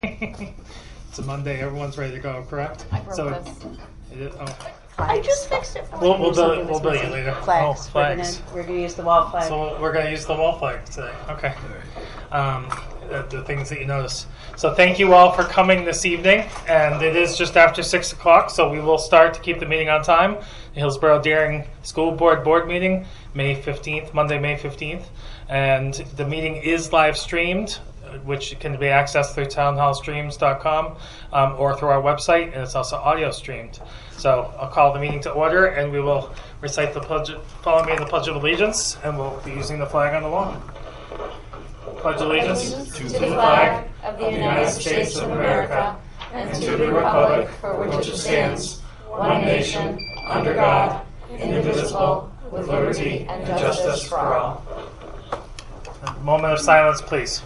It's a Monday. Everyone's ready to go, correct? I broke this. I just fixed it for We'll you. bill you later. Flags. Oh, flags. We're gonna use the wall flag. So we're going to use the wall flag today. Okay. The things that you notice. So thank you all for coming this evening. And it is just after 6 o'clock, so we will start to keep the meeting on time. The Hillsborough Deering School Board meeting, May 15th, Monday, May 15th. And the meeting is live streamed, which can be accessed through townhallstreams.com or through our website, and it's also audio streamed. So I'll call the meeting to order, and we will recite the pledge. Follow me in the Pledge of Allegiance, and we'll be using the flag on the wall. Pledge allegiance to the flag of the United States of America and to the republic for which it stands, one nation, under God, indivisible, with liberty and justice for all. A moment of silence, please.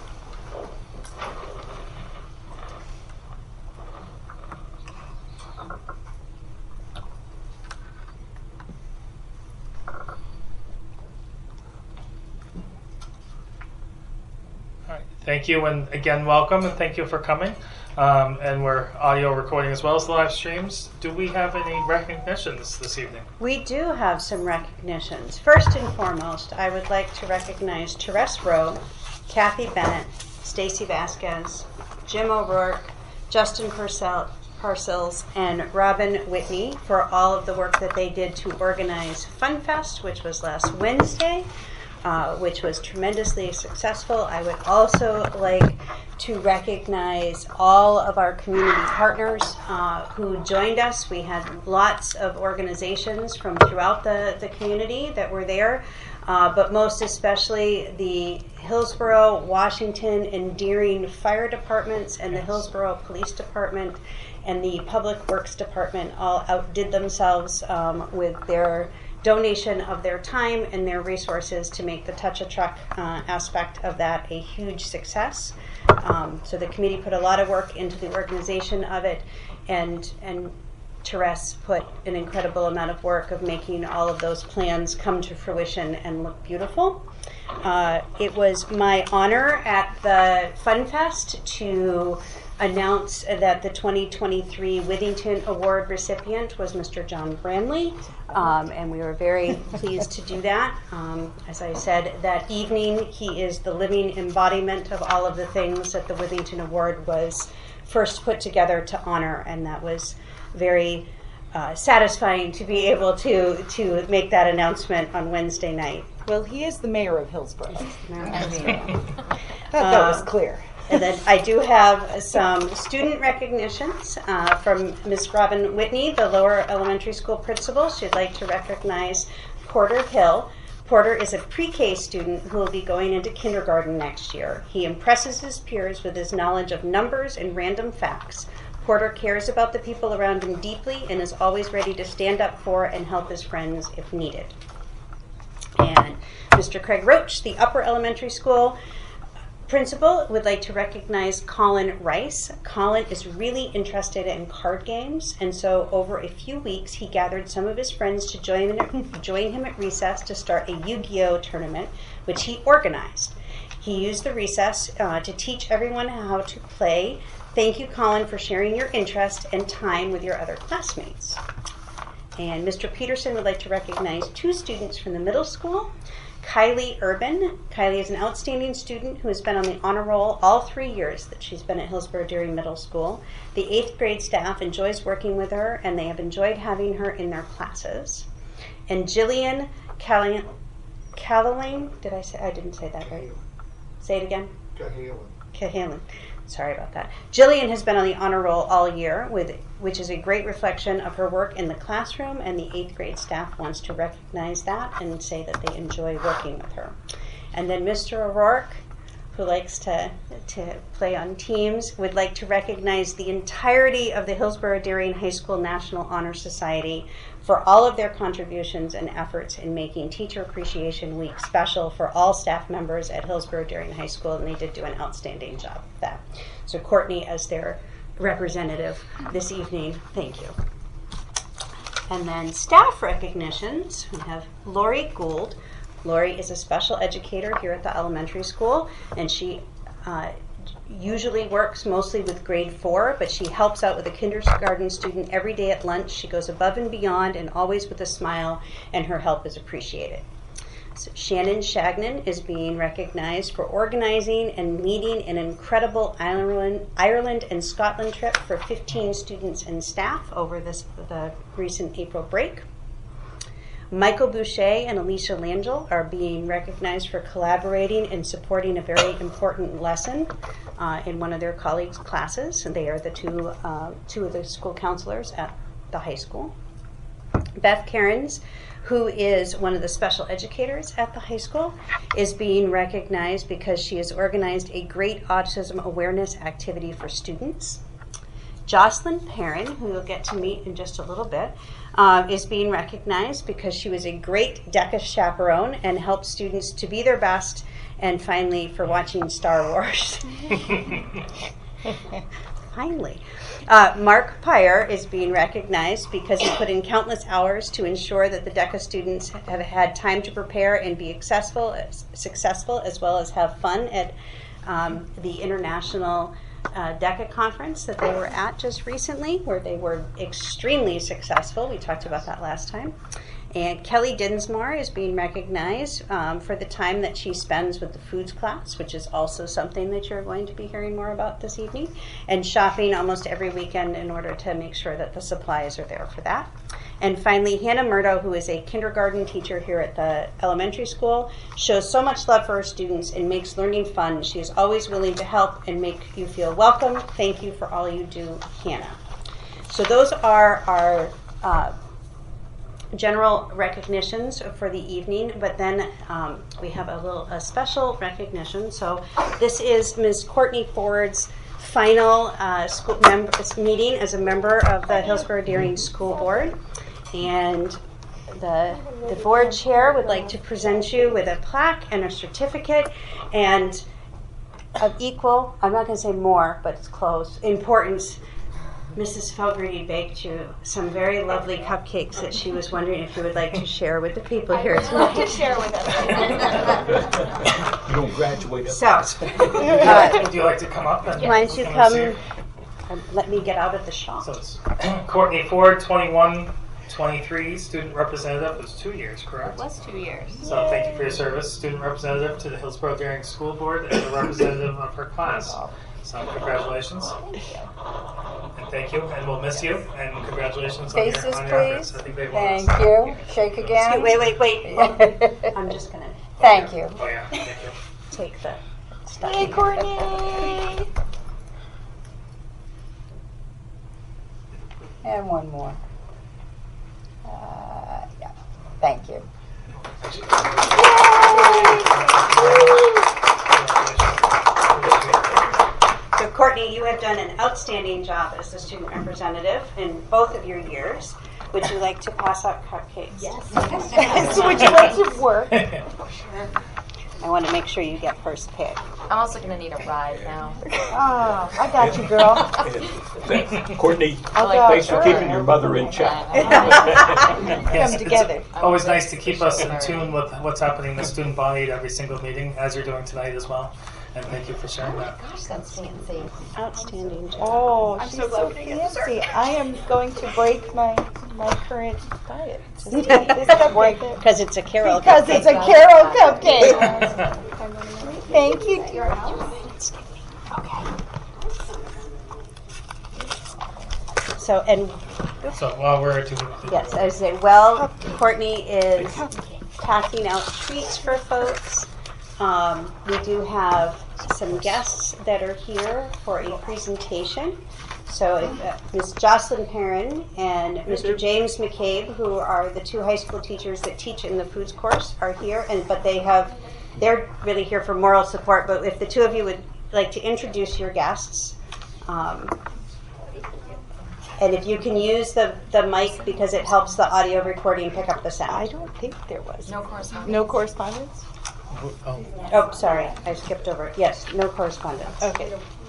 Thank you, and again, welcome, and thank you for coming. And we're audio recording as well as the live streams. Do we have any recognitions this evening? We do have some recognitions. First and foremost, I would like to recognize Therese Rowe, Kathy Bennett, Stacy Vasquez, Jim O'Rourke, Justin Parcells, and Robin Whitney for all of the work that they did to organize FunFest, which was last Wednesday. Which was tremendously successful. I would also like to recognize all of our community partners who joined us. We had lots of organizations from throughout the community that were there, but most especially the Hillsborough, Washington, and Deering fire departments and the Hillsborough Police Department and the Public Works Department all outdid themselves with their donation of their time and their resources to make the Touch a Truck aspect of that a huge success. So the committee put a lot of work into the organization of it, and Therese put an incredible amount of work of making all of those plans come to fruition and look beautiful. It was my honor at the FunFest to announce that the 2023 Withington Award recipient was Mr. John Branley, and we were very pleased to do that. As I said, that evening, he is the living embodiment of all of the things that the Withington Award was first put together to honor, and that was very satisfying to be able to make that announcement on Wednesday night. Well, he is the mayor of Hillsborough. That was clear. And then I do have some student recognitions from Ms. Robin Whitney, the lower elementary school principal. She'd like to recognize Porter Hill. Porter is a pre-K student who will be going into kindergarten next year. He impresses his peers with his knowledge of numbers and random facts. Porter cares about the people around him deeply and is always ready to stand up for and help his friends if needed. And Mr. Craig Roach, the upper elementary school principal, would like to recognize Colin Rice. Colin is really interested in card games, and so over a few weeks he gathered some of his friends to join him at recess to start a Yu-Gi-Oh tournament, which he organized. He used the recess to teach everyone how to play. Thank you, Colin, for sharing your interest and time with your other classmates. And Mr. Peterson would like to recognize two students from the middle school. Kylie Urban. Kylie is an outstanding student who has been on the honor roll all 3 years that she's been at Hillsborough Deering Middle School. The 8th grade staff enjoys working with her, and they have enjoyed having her in their classes. And Jillian Callahan, I didn't say that right. Say it again. Cahalan. Sorry about that. Jillian has been on the honor roll all year, which is a great reflection of her work in the classroom, and the 8th grade staff wants to recognize that and say that they enjoy working with her. And then Mr. O'Rourke, who likes to play on teams, would like to recognize the entirety of the Hillsborough Deering High School National Honor Society for all of their contributions and efforts in making Teacher Appreciation Week special for all staff members at Hillsborough Deering High School, and they did do an outstanding job of that. So Courtney, as their representative this evening, thank you. And then staff recognitions, we have Lori Gould. Lori is a special educator here at the elementary school, and she usually works mostly with grade 4, but she helps out with a kindergarten student every day at lunch. She goes above and beyond and always with a smile, and her help is appreciated. So Shannon Shagnon is being recognized for organizing and leading an incredible Ireland and Scotland trip for 15 students and staff over the recent April break. Michael Boucher and Alicia Langell are being recognized for collaborating and supporting a very important lesson in one of their colleagues' classes. And they are the two of the school counselors at the high school. Beth Cairns, who is one of the special educators at the high school, is being recognized because she has organized a great autism awareness activity for students. Jocelyn Perrin, who you'll get to meet in just a little bit, is being recognized because she was a great DECA chaperone and helped students to be their best, and finally for watching Star Wars. Finally. Mark Pyre is being recognized because he put in countless hours to ensure that the DECA students have had time to prepare and be successful as well as have fun at the International DECA conference that they were at just recently, where they were extremely successful. We talked about that last time. And Kelly Dinsmore is being recognized for the time that she spends with the foods class, which is also something that you're going to be hearing more about this evening, and shopping almost every weekend in order to make sure that the supplies are there for that. And finally, Hannah Murdo, who is a kindergarten teacher here at the elementary school, shows so much love for her students and makes learning fun. She is always willing to help and make you feel welcome. Thank you for all you do, Hannah. So those are our general recognitions for the evening, but then we have a special recognition. So this is Ms. Courtney Ford's final school meeting as a member of the Hillsborough Deering School Board, and the board chair would like to present you with a plaque and a certificate, and of equal, I'm not going to say more, but it's close, importance. Mrs. Fogarty baked you some very lovely cupcakes that she was wondering if you would like to share with the people here tonight. I'd love to share with us. You don't graduate. So, Would you like to come up? And why don't you come and let me get out of the shop. So it's Courtney Ford, 21-23, student representative. It was 2 years, correct? It was 2 years. So thank you for your service, student representative to the Hillsborough Deering School Board and a representative of her class. So congratulations. And thank you, and we'll miss you, and congratulations Faces, on your efforts. please. I think they want Thank us. you. Shake again. Wait. I'm just going to Thank you. Oh yeah, thank you. take the stuff. Hey, Courtney. And one more. Yeah. Thank you. So Courtney, you have done an outstanding job as the student representative in both of your years. Would you like to pass out cupcakes? Yes. So would you like to work? I want to make sure you get first pick. I'm also going to need a ride now. Oh, I got you, girl. Courtney, I'll thanks for go. keeping your mother in check. Yes, Come together. It's always nice to keep us in tune with what's happening in the student body at every single meeting, as you're doing tonight as well. And thank you for sharing that. Gosh, that's fancy. Outstanding job. Oh, I'm she's so glad so we get dessert. fancy. I am going to break my current diet. Just eat this cupcake. Because it's a Carol Because cupcake. it's a Carol cupcake. Thank you. So, and So while we're doing yes, I would say, well, Courtney is passing out treats for folks. We do have some guests that are here for a presentation. So Ms. Jocelyn Perrin and Mr. James McCabe, who are the two high school teachers that teach in the foods course, are here, but they're really here for moral support. But if the two of you would like to introduce your guests, and if you can use the mic because it helps the audio recording pick up the I sound. don't think there was. No correspondence. No correspondence? Oh, sorry, I skipped over. Yes, no correspondence. Okay.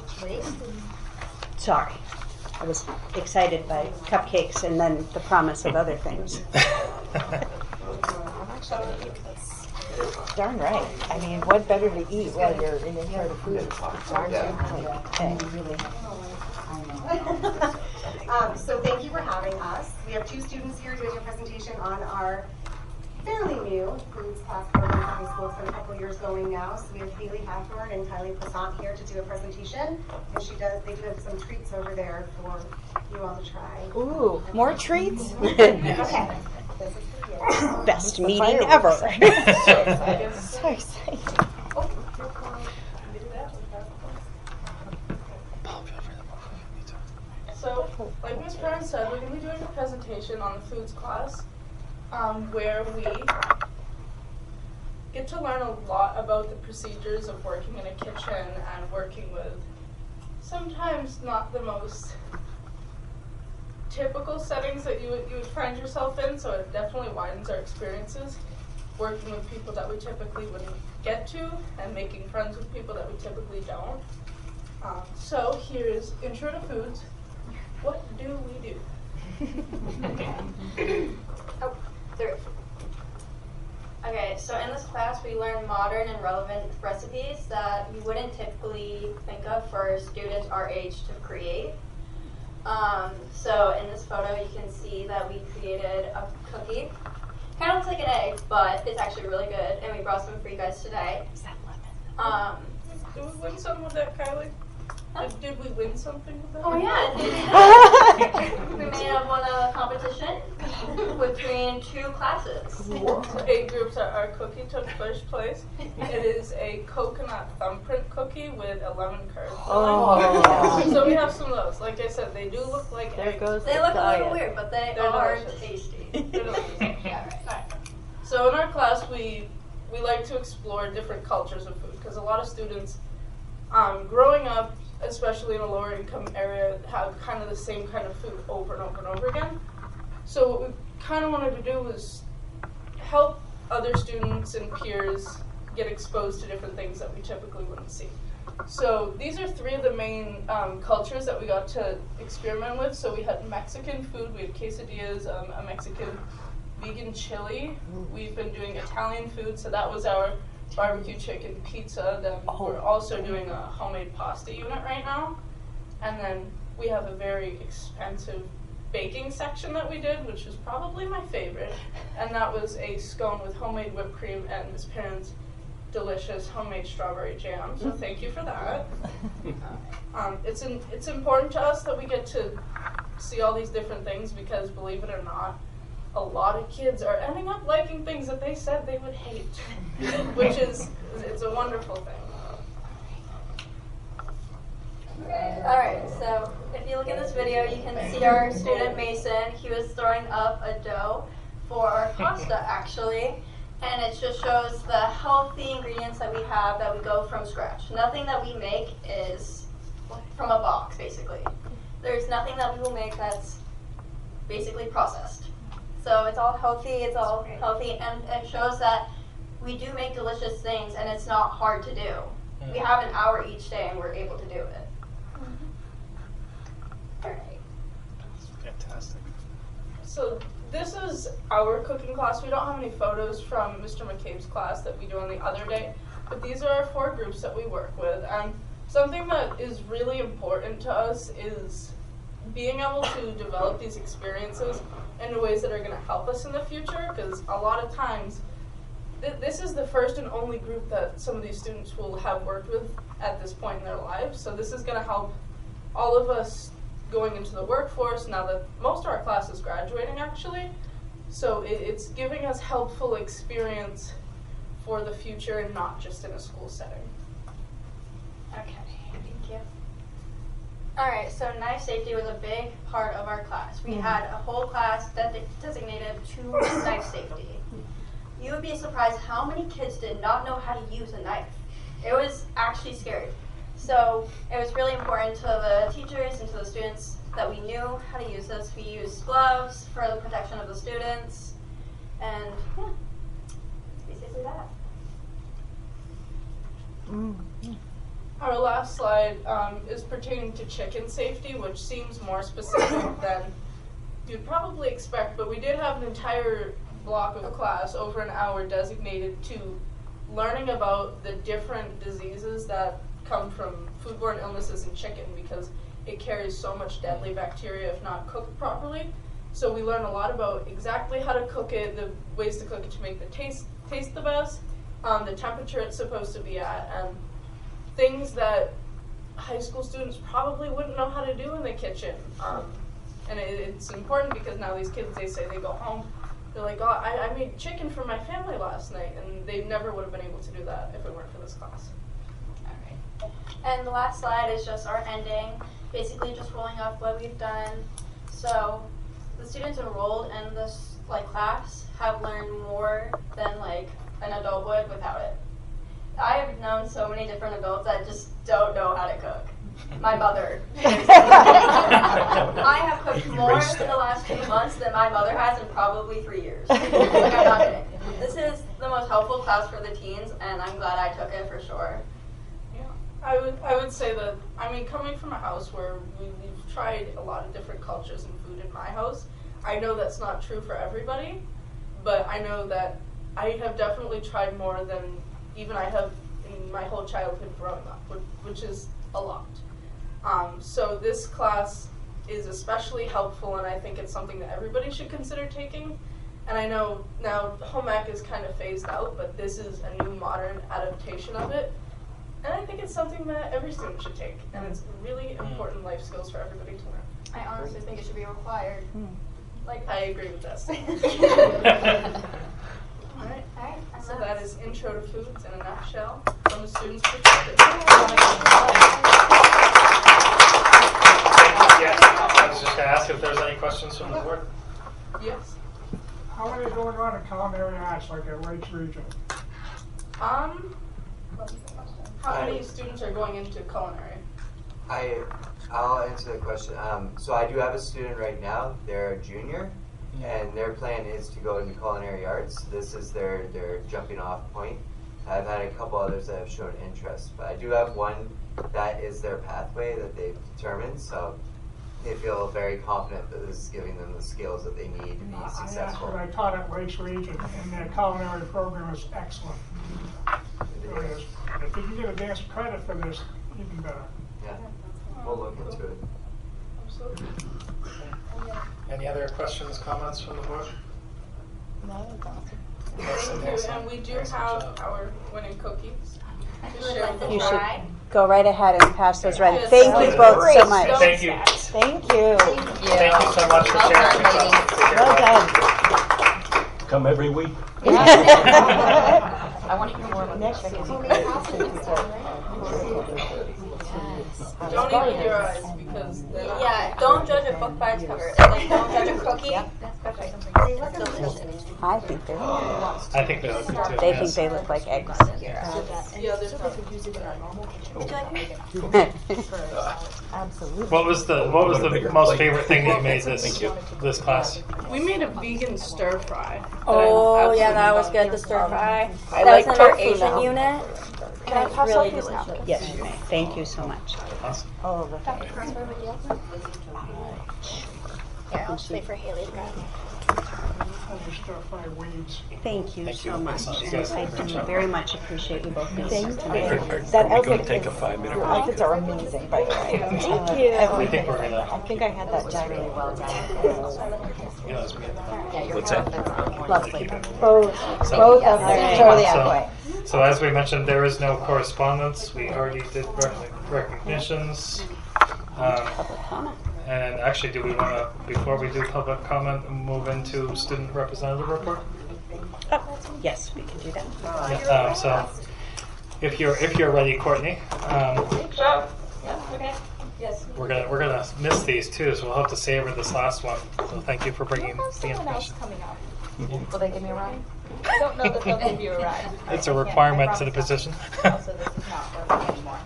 Sorry. I was excited by cupcakes and then the promise of other things. Darn right. I mean, what better to eat while you're in charge of food? So thank you for having us. We have two students here doing a presentation on our fairly new foods class program in high school. It's been a couple years going now. So we have Haley Hathorn and Kylie Passant here to do a presentation. And they do have some treats over there for you all to try. Ooh, more treats? Okay. This is for you. Best meeting ever. So excited. So, like Ms. Brown said, we're going to be doing a presentation on the foods class where we get to learn a lot about the procedures of working in a kitchen and working with sometimes not the most typical settings that you would find yourself in, so it definitely widens our experiences working with people that we typically wouldn't get to and making friends with people that we typically don't. So here's Intro to Foods. What do we do? Oh, 3. Okay, so in this class we learn modern and relevant recipes that you wouldn't typically think of for students our age to create. So in this photo you can see that we created a cookie. Kind of looks like an egg, but it's actually really good, and we brought some for you guys today. Is that lemon? Did we win something with that, Kylie? Did we win something with that? Oh yeah, we made up one competition between 2 classes. So 8 groups, our cookie took first place. It is a coconut thumbprint cookie with a lemon curd. Oh. So we have some of those. Like I said, they do look like There eggs. goes They the look a diet. little weird, but they They're are delicious. tasty. They're delicious. Yeah, right. So in our class, we like to explore different cultures of food because a lot of students, growing up, especially in a lower income area, have kind of the same kind of food over and over and over again. So what we kind of wanted to do was help other students and peers get exposed to different things that we typically wouldn't see. So these are 3 of the main cultures that we got to experiment with. So we had Mexican food, we had quesadillas, a Mexican vegan chili. We've been doing Italian food, so that was our barbecue chicken pizza. Then we're also doing a homemade pasta unit right now. And then we have a very expensive baking section that we did, which was probably my favorite. And that was a scone with homemade whipped cream and Miss Perrin's delicious homemade strawberry jam. So thank you for that. It's important to us that we get to see all these different things because, believe it or not, a lot of kids are ending up liking things that they said they would hate, which is, it's a wonderful thing. Alright, so if you look at this video, you can see our student Mason. He was throwing up a dough for our pasta, actually. And it just shows the healthy ingredients that we have that we go from scratch. Nothing that we make is from a box, basically. There's nothing that we will make that's basically processed. So it's all healthy, and it shows that we do make delicious things, and it's not hard to do. We have an hour each day, and we're able to do it. Alright. Fantastic. So this is our cooking class. We don't have any photos from Mr. McCabe's class that we do on the other day, but these are our 4 groups that we work with. And something that is really important to us is being able to develop these experiences in ways that are going to help us in the future, because a lot of times this is the first and only group that some of these students will have worked with at this point in their lives. So this is going to help all of us going into the workforce now that most of our class is graduating, actually. So it's giving us helpful experience for the future and not just in a school setting. Okay, thank you. Alright, so knife safety was a big part of our class. We had a whole class designated to knife safety. You would be surprised how many kids did not know how to use a knife. It was actually scary. So it was really important to the teachers and to the students that we knew how to use this. We used gloves for the protection of the students, and yeah, basically that. Our last slide is pertaining to chicken safety, which seems more specific than you'd probably expect, but we did have an entire block of a class over an hour designated to learning about the different diseases that come from foodborne illnesses in chicken, because it carries so much deadly bacteria if not cooked properly. So we learn a lot about exactly how to cook it, the ways to cook it to make the taste the best, the temperature it's supposed to be at, and things that high school students probably wouldn't know how to do in the kitchen. And it's important because now these kids, they say they go home, they're like, oh, I made chicken for my family last night, and they never would have been able to do that if it weren't for this class. Alright. And the last slide is just our ending, basically just rolling up what we've done. So the students enrolled in this class have learned more than an adult would without it. I have known so many different adults that just don't know how to cook. My mother. I have cooked more in the last 2 months than my mother has in probably 3 years. I'm not kidding. This is the most helpful class for the teens, and I'm glad I took it for sure. Yeah, I would say that, coming from a house where we've tried a lot of different cultures and food in my house, I know that's not true for everybody, but I know that I have definitely tried more than even I have in my whole childhood growing up, which is a lot. So this class is especially helpful, and I think it's something that everybody should consider taking. And I know now home ec is kind of phased out, but this is a new modern adaptation of it. And I think it's something that every student should take, and it's really important life skills for everybody to learn. I honestly think it should be required. I agree with that. Alright, so that is Intro to Foods in a nutshell from the students' perspective. Yes, I was just going to ask if there's any questions from the board. Yes. How are they doing on the culinary arts like at Lakes Region? How many students are going into culinary? I'll answer the question. So I do have a student right now. They're a junior, and their plan is to go into culinary arts. This is their jumping off point. I've had a couple others that have shown interest, but I do have one that is their pathway that they've determined. So they feel very confident that this is giving them the skills that they need to be successful. I asked what I taught at Lakes Region, and their culinary program is excellent. It really is. If you can get advanced credit for this, even better. Yeah, we'll look into it. Absolutely. Any other questions, comments from the board? No, that's awesome. Thank you, and we do have our winning cookies to share with the You should tribe. go right ahead and pass those around. Yes, Thank you both so great. much. Thank you. Thank you. Thank you so much for sharing with us. Well done. Come every week. I want to hear more about next chicken. Don't eat your eyes because they're not. Yeah, don't judge a book by its cover. And don't judge a cookie. I think they look I think they look good too. They yes. think they look like eggs. Yeah, there's not. Absolutely. What was the most favorite thing that you made this class? We made a vegan stir fry. Oh, yeah, that was good, the stir fry. I That like was in our tofu Asian now. unit. Can I It's pass really out these delicious. now? Yes, you may. Thank you so much. Awesome. Oh, the Here, I'll wait for Haley to grab. Stir-fried weeds. Thank you Thank you. so much. You guys I did a good do job. very much appreciate you both being here tonight. Are That we going outfit to take a is- 5-minute Your break? outfits are amazing, by the way. Thank you. I think we're gonna. I think I had that done really well done. Yeah, let's be- What's that? Lovely. Both. Both of All them. right. Totally So- halfway. So as we mentioned, there is no correspondence. We already did recognitions. Public comment. And actually, do we want to, before we do public comment, move into student representative report? Oh, yes, we can do that. So, if you're ready, Courtney, Yes. we're gonna miss these too, so we'll have to savor this last one. So thank you for bringing the Someone else information. coming up. Will they give me a ride? I don't know that they'll give you a ride. It's a requirement to the position. Also, this is not for me anymore.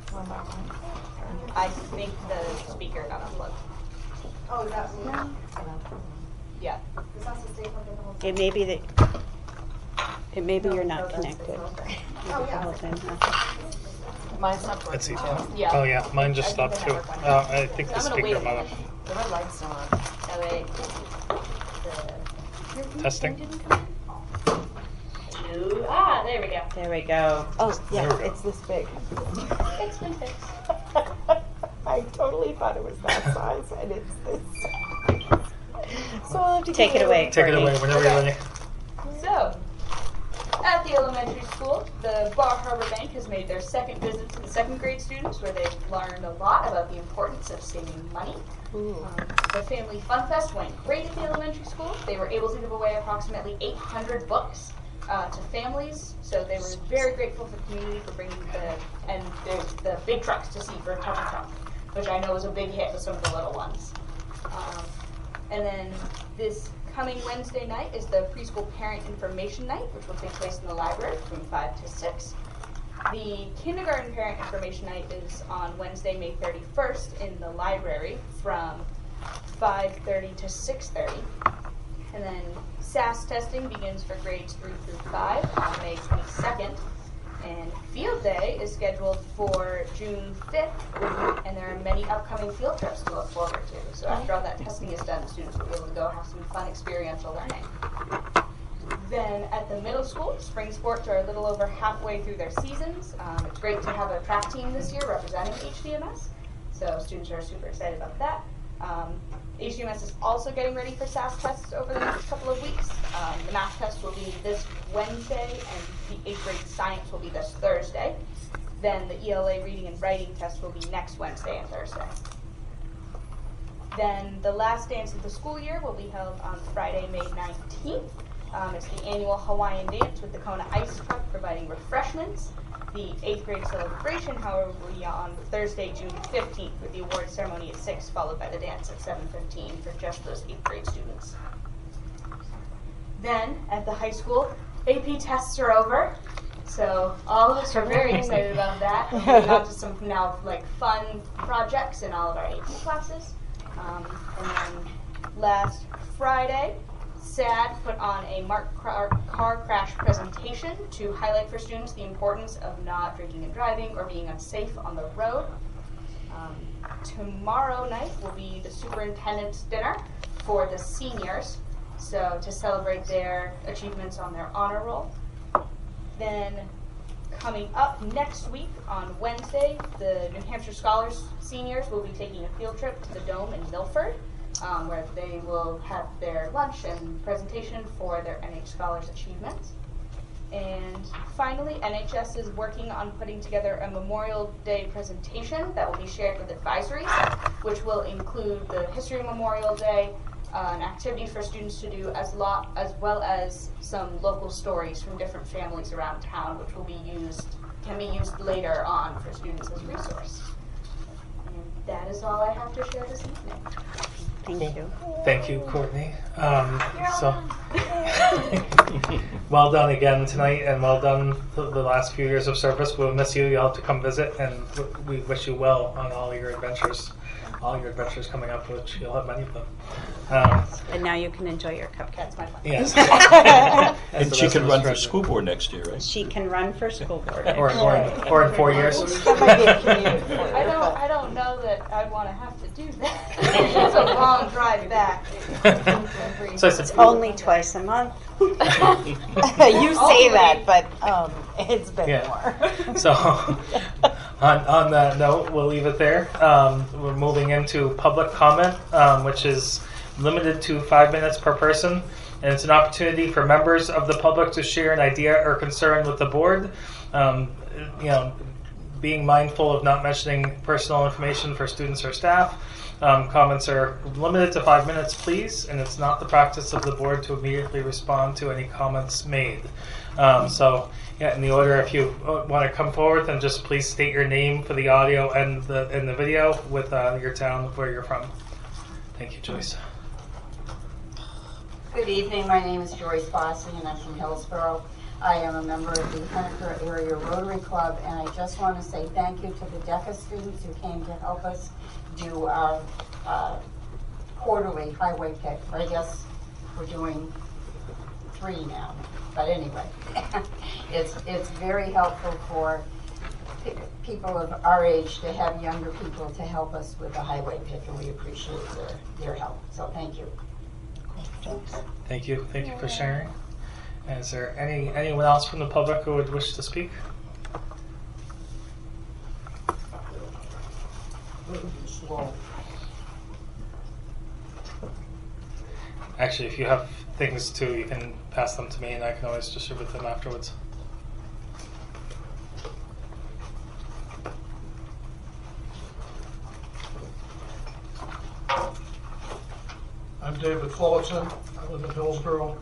I think the speaker got unplugged. Oh, is that me? Yeah. This has to stay plugged in the whole time. It may be you're not connected. Oh, yeah. The whole thing, huh? Mine's not working. Let's see. Yeah. Oh yeah, mine just stopped too. I think the I'm gonna wait speaker a might minute. have. The red light's still on. That way. Testing. you. There we go. There we go. Oh, yeah, it's this big. It's been fixed. I totally thought it was that size, and it's this size. So I'll have to Take give it away. Take it Courtney. away whenever you're ready. So, at the elementary school, the Bar Harbor Bank has made their second visit to the second grade students, where they've learned a lot about the importance of saving money. The Family Fun Fest went great at the elementary school. They were able to give away approximately 800 books to families, so they were very grateful for the community for bringing the big trucks to see for Touch a Truck, which I know was a big hit with some of the little ones. And then this coming Wednesday night is the preschool parent information night, which will take place in the library from 5 to 6. The kindergarten parent information night is on Wednesday, May 31st in the library from 5:30 to 6:30. And then SAS testing begins for grades 3 through 5 on May 22nd. And field day is scheduled for June 5th, and there are many upcoming field trips to look forward to. So after all that testing is done, students will be able to go have some fun experiential learning. Then at the middle school, spring sports are a little over halfway through their seasons. It's great to have a track team this year representing HDMS, so students are super excited about that. HDMS is also getting ready for SAS tests over the next couple of weeks. The math test will be this Wednesday, and the 8th grade science will be this Thursday. Then the ELA reading and writing test will be next Wednesday and Thursday. Then the last dance of the school year will be held on Friday, May 19th. It's the annual Hawaiian dance with the Kona Ice Truck providing refreshments. The 8th grade celebration, however, will be on Thursday, June 15th, with the award ceremony at 6, followed by the dance at 7:15 for just those 8th grade students. Then, at the high school, AP tests are over, so all of us are very excited about that. Moving on to some now fun projects in all of our AP classes. And then last Friday, SAD put on a marked car crash presentation to highlight for students the importance of not drinking and driving or being unsafe on the road. Tomorrow night will be the superintendent's dinner for the seniors, so to celebrate their achievements on their honor roll. Then coming up next week on Wednesday, the New Hampshire Scholars seniors will be taking a field trip to the Dome in Milford, where they will have their lunch and presentation for their NH Scholars achievements. And finally, NHS is working on putting together a Memorial Day presentation that will be shared with advisories, which will include the history of Memorial Day, an activity for students to do, as well as some local stories from different families around town, which can be used later on for students as a resource. And that is all I have to share this evening. Thank you. Thank you, Courtney. Well done again tonight, and well done the last few years of service. We'll miss you. You'll have to come visit, and we wish you well on all your adventures coming up, which you'll have many of them. And now you can enjoy your cupcakes. That's my fun. Yes. And she can run for school board next year, right? She can run for school board. or in 4 years. That might be a commute for her, I don't know that I'd want to have to do that. It's a long drive back. So It's only twice a month. You say that, but it's been more. So, on that note, we'll leave it there. We're moving into public comment, which is limited to 5 minutes per person, and it's an opportunity for members of the public to share an idea or concern with the board. Being mindful of not mentioning personal information for students or staff. Comments are limited to 5 minutes, please, and it's not the practice of the board to immediately respond to any comments made. In the order, if you want to come forward, then just please state your name for the audio and the video with your town, where you're from. Thank you, Joyce. Good evening. My name is Joyce Bossy, and I'm from Hillsborough. I am a member of the Henniker Area Rotary Club, and I just want to say thank you to the DECA students who came to help us do our quarterly highway pick. I guess we're doing 3 now, but anyway, it's very helpful for people of our age to have younger people to help us with the highway pick, and we appreciate their help. So thank you. Thank you for sharing. Is there anyone else from the public who would wish to speak? Actually, if you have things too, you can pass them to me and I can always distribute them afterwards. I'm David Fullerton. I live in Hillsborough.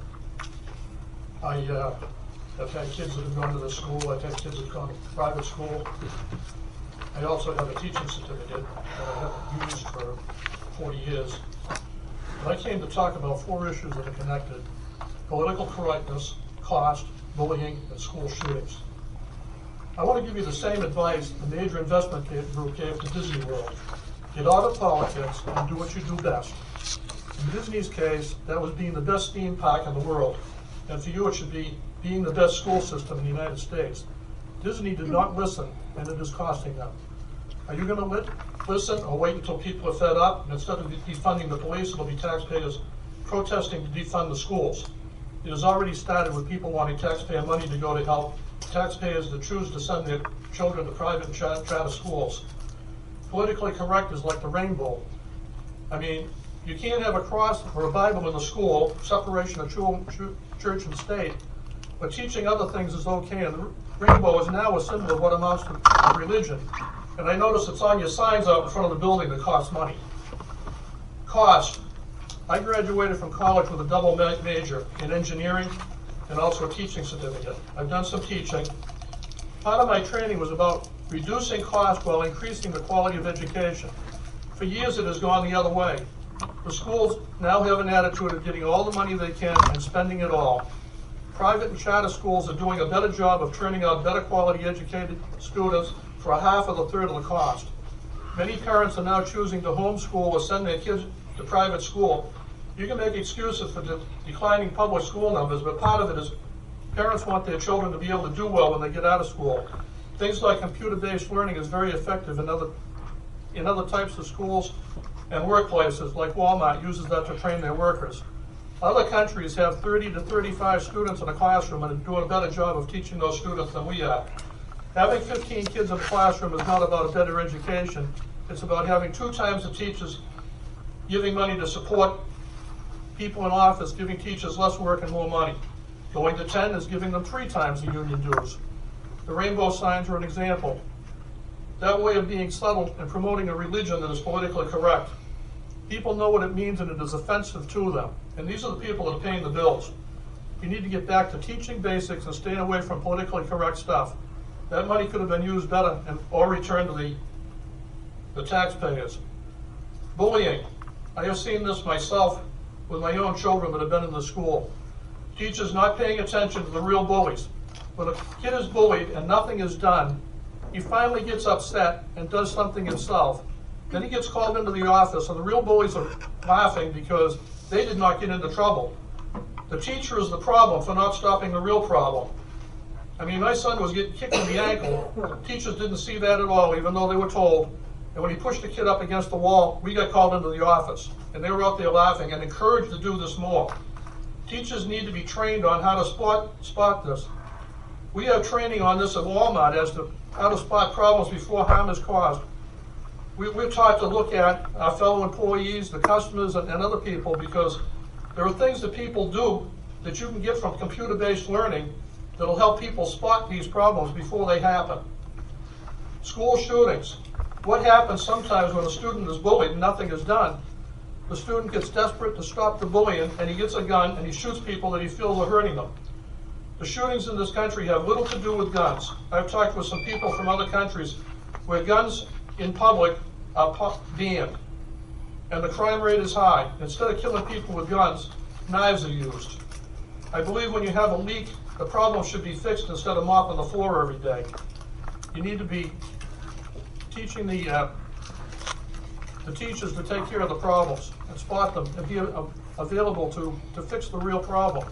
I have had kids that have gone to this school. I've had kids that have gone to private school. I also have a teaching certificate that I haven't used for 40 years. And I came to talk about 4 issues that are connected: political correctness, cost, bullying, and school shootings. I want to give you the same advice the major investment group gave to Disney World. Get out of politics and do what you do best. In Disney's case, that was being the best theme park in the world. And for you, it should be being the best school system in the United States. Disney did not listen, and it is costing them. Are you going to listen or wait until people are fed up? And instead of defunding the police, it'll be taxpayers protesting to defund the schools. It has already started with people wanting taxpayer money to go to help taxpayers that choose to send their children to private and charter schools. Politically correct is like the rainbow. I mean, you can't have a cross or a Bible in the school, separation of church and state, but teaching other things is okay. And the rainbow is now a symbol of what amounts to religion. And I notice it's on your signs out in front of the building that costs money. Cost. I graduated from college with a double major in engineering and also a teaching certificate. I've done some teaching. Part of my training was about reducing cost while increasing the quality of education. For years it has gone the other way. The schools now have an attitude of getting all the money they can and spending it all. Private and charter schools are doing a better job of turning out better quality educated students for a half of the third of the cost. Many parents are now choosing to homeschool or send their kids to private school. You can make excuses for declining public school numbers, but part of it is parents want their children to be able to do well when they get out of school. Things like computer-based learning is very effective in other types of schools and workplaces, like Walmart uses that to train their workers. Other countries have 30 to 35 students in a classroom and are doing a better job of teaching those students than we are. Having 15 kids in a classroom is not about a better education. It's about having 2 times the teachers giving money to support people in office, giving teachers less work and more money. Going to 10 is giving them 3 times the union dues. The rainbow signs are an example. That way of being subtle and promoting a religion that is politically correct. People know what it means and it is offensive to them. And these are the people that are paying the bills. You need to get back to teaching basics and staying away from politically correct stuff. That money could have been used better or returned to the taxpayers. Bullying. I have seen this myself with my own children that have been in the school. Teachers not paying attention to the real bullies. When a kid is bullied and nothing is done, he finally gets upset and does something himself. Then he gets called into the office and the real bullies are laughing because they did not get into trouble. The teacher is the problem for not stopping the real problem. I mean, my son was getting kicked in the ankle. Teachers didn't see that at all, even though they were told. And when he pushed the kid up against the wall, we got called into the office. And they were out there laughing and encouraged to do this more. Teachers need to be trained on how to spot this. We have training on this at Walmart as to how to spot problems before harm is caused. We're taught to look at our fellow employees, the customers, and other people, because there are things that people do that you can get from computer-based learning that'll help people spot these problems before they happen. School shootings. What happens sometimes when a student is bullied and nothing is done? The student gets desperate to stop the bullying and he gets a gun and he shoots people that he feels are hurting them. The shootings in this country have little to do with guns. I've talked with some people from other countries where guns in public are banned and the crime rate is high. Instead of killing people with guns, knives are used. I believe when you have a leak, the problem should be fixed instead of mopping the floor every day. You need to be teaching the teachers to take care of the problems and spot them and be available to fix the real problem.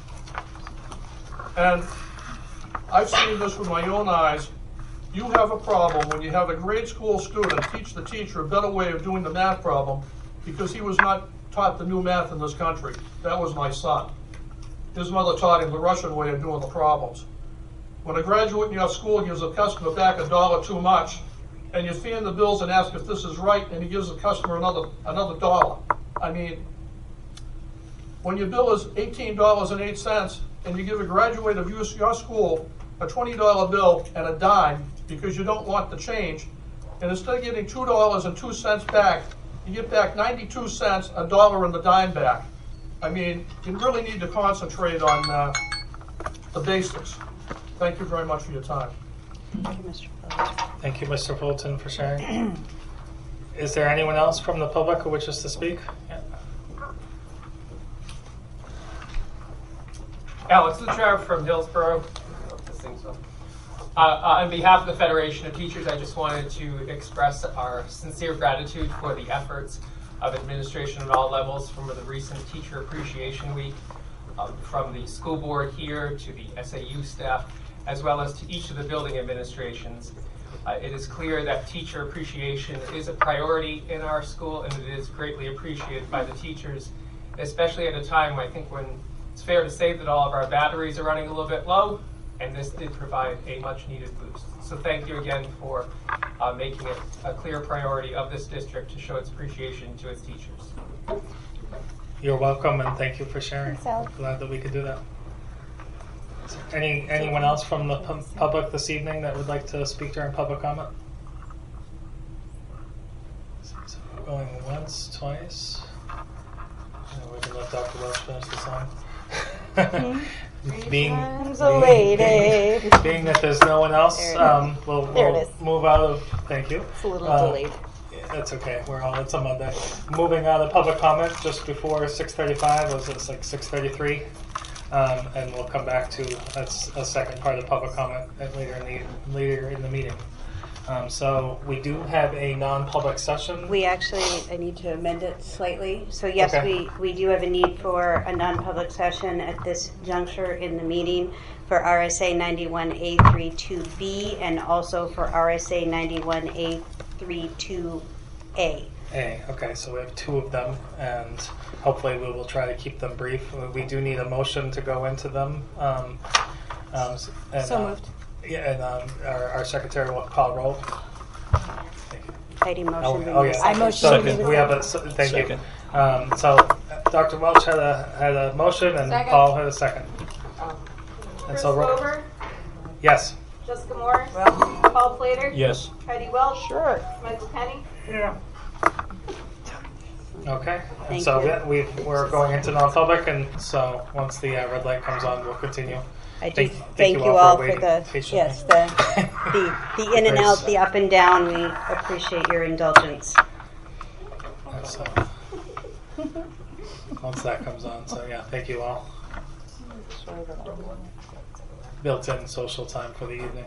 And I've seen this with my own eyes. You have a problem when you have a grade school student teach the teacher a better way of doing the math problem because he was not taught the new math in this country. That was my son. his mother taught him the Russian way of doing the problems. When a graduate in your school gives a customer back $1 too much, and you fan the bills and ask if this is right, and he gives the customer another $1. I mean, when your bill is $18.08, and you give a graduate of your school a $20 bill and a dime because you don't want the change, and instead of getting $2.02 back, you get back 92 cents, $1 and the dime back. I mean, you really need to concentrate on the basics. Thank you very much for your time. Thank you, Mr. Fulton. Thank you, Mr. Fulton, for sharing. Is there anyone else from the public who wishes to speak? Yeah. Alex Lutrell from Hillsborough. On behalf of the Federation of Teachers, I just wanted to express our sincere gratitude for the efforts of administration at all levels from the recent Teacher Appreciation Week, from the school board here to the SAU staff, as well as to each of the building administrations. It is clear that teacher appreciation is a priority in our school, and it is greatly appreciated by the teachers, especially at a time, I think, when it's fair to say that all of our batteries are running a little bit low, and this did provide a much-needed boost. So thank you again for making it a clear priority of this district to show its appreciation to its teachers. You're welcome, and thank you for sharing. Thanks, Glad that we could do that. Anyone else from the public this evening that would like to speak during public comment? So we're going once, twice. We can let Dr. Welch finish the song. Being that there's no one else, we'll move out of. Thank you. It's a little delayed. That's okay. It's a Monday. Moving out of public comment just before 6:35. It's like 6:33, and we'll come back to a second part of public comment later in the meeting. So we do have a non-public session. I need to amend it slightly. So yes, Okay. we do have a need for a non-public session at this juncture in the meeting for RSA 91A32B and also for RSA 91A32A. Okay, so we have two of them, and hopefully we will try to keep them brief. We do need a motion to go into them. So moved. Yeah, and our secretary will call roll. Heidi motion. I motion. We have a thank you. So Dr. Welch had a motion, and Second. Paul had a second. And Chris so Glover, yes. Jessica Morris, Paul Plater, Yes. Heidi Welch, Sure. Michael Penny. Yeah. Okay. And Thank so you. we're going into non-public, and so once the red light comes on, we'll continue. I do Thank thank you you all all for for waiting the patiently. the in and out, the up and down. We appreciate your indulgence. And so once that comes on, so yeah, thank you all. Built-in social time for the evening.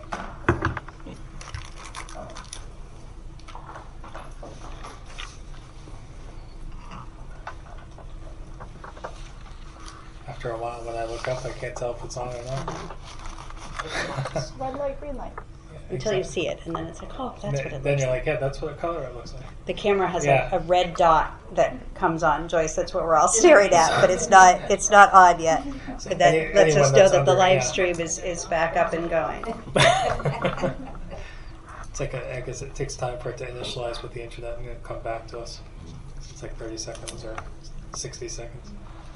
After a while, when I look up, I can't tell if it's on or not. Red light, green light. Until you see it, and then it's like, oh, that's what it Then looks you're like. like, yeah, that's what color it looks like. The camera has Yeah. a red dot that comes on, Joyce. That's what we're all staring at, but it's not on yet. But that lets anyone us know that's that the under- live yeah. stream is back up and going. It's like I guess it takes time for it to initialize with the internet and then come back to us. It's like 30 seconds or 60 seconds.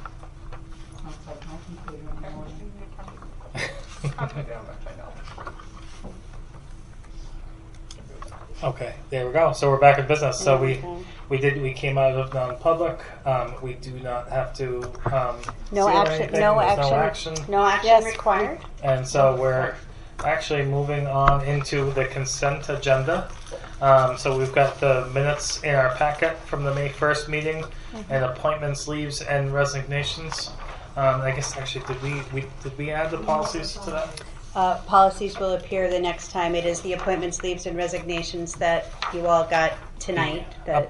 Okay, there we go. So we're back in business. So we came out of non-public. We do not have to No say action. anything. No There's action. no action. No action Yes. required. And so we're actually moving on into the consent agenda. So we've got the minutes in our packet from the May 1st meeting, and appointments, leaves, and resignations. I guess actually, did we add the policies to that? Policies will appear the next time. It is the appointments, leaves, and resignations that you all got tonight. The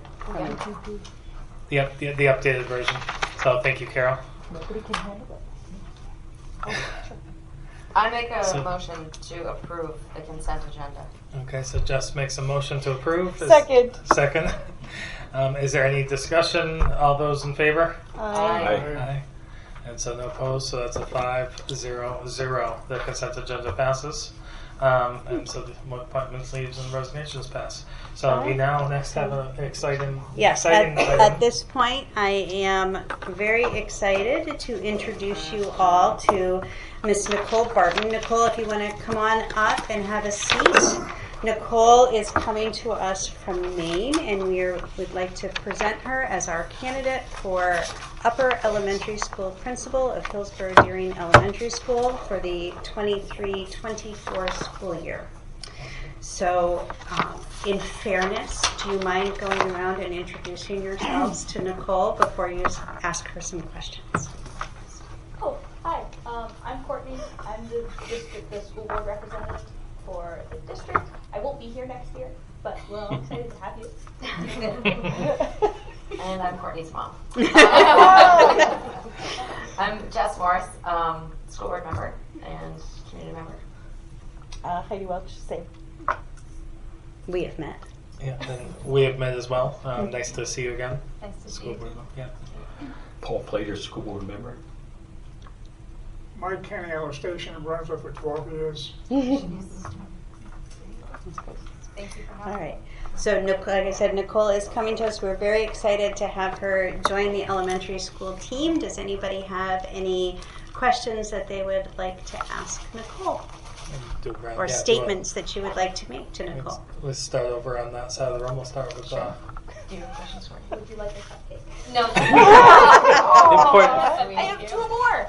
updated version. So thank you, Carol. Nobody can handle it. I make a So- motion to approve the consent agenda. Okay, so Jess makes a motion to approve. Second. Second. Is there any discussion? All those in favor? Aye. Aye. And so no opposed, so that's a 5-0-0. The consent agenda passes. And so the appointments, leaves, and resignations pass. So we now next have an exciting item. At this point, I am very excited to introduce you all to Miss Nicole Barton. Nicole, if you want to come on up and have a seat. Nicole is coming to us from Maine, and we would like to present her as our candidate for Upper Elementary School Principal of Hillsborough Deering Elementary School for the 23-24 school year. So, in fairness, do you mind going around and introducing yourselves to Nicole before you ask her some questions? Oh, hi. I'm Courtney. I'm the school board representative for the district. I won't be here next year, but we're all excited to have you. And I'm Courtney's mom. I'm Jess Morris, school board member and community member. Heidi Welch, same. We have met. Yeah, and we have met as well. Nice to see you again. Nice to see School you. board, yeah. Paul Plater, school board member. Mike Caniello, station in Brunswick for 12 years. Thank you for All having me. right. So, like I said, Nicole is coming to us. We're very excited to have her join the elementary school team. Does anybody have any questions that they would like to ask Nicole? Or statements that you would like to make to Nicole? Let's start over on that side of the room. We'll start with Do you have questions for me? Would you like a cupcake? No. I have 2 more.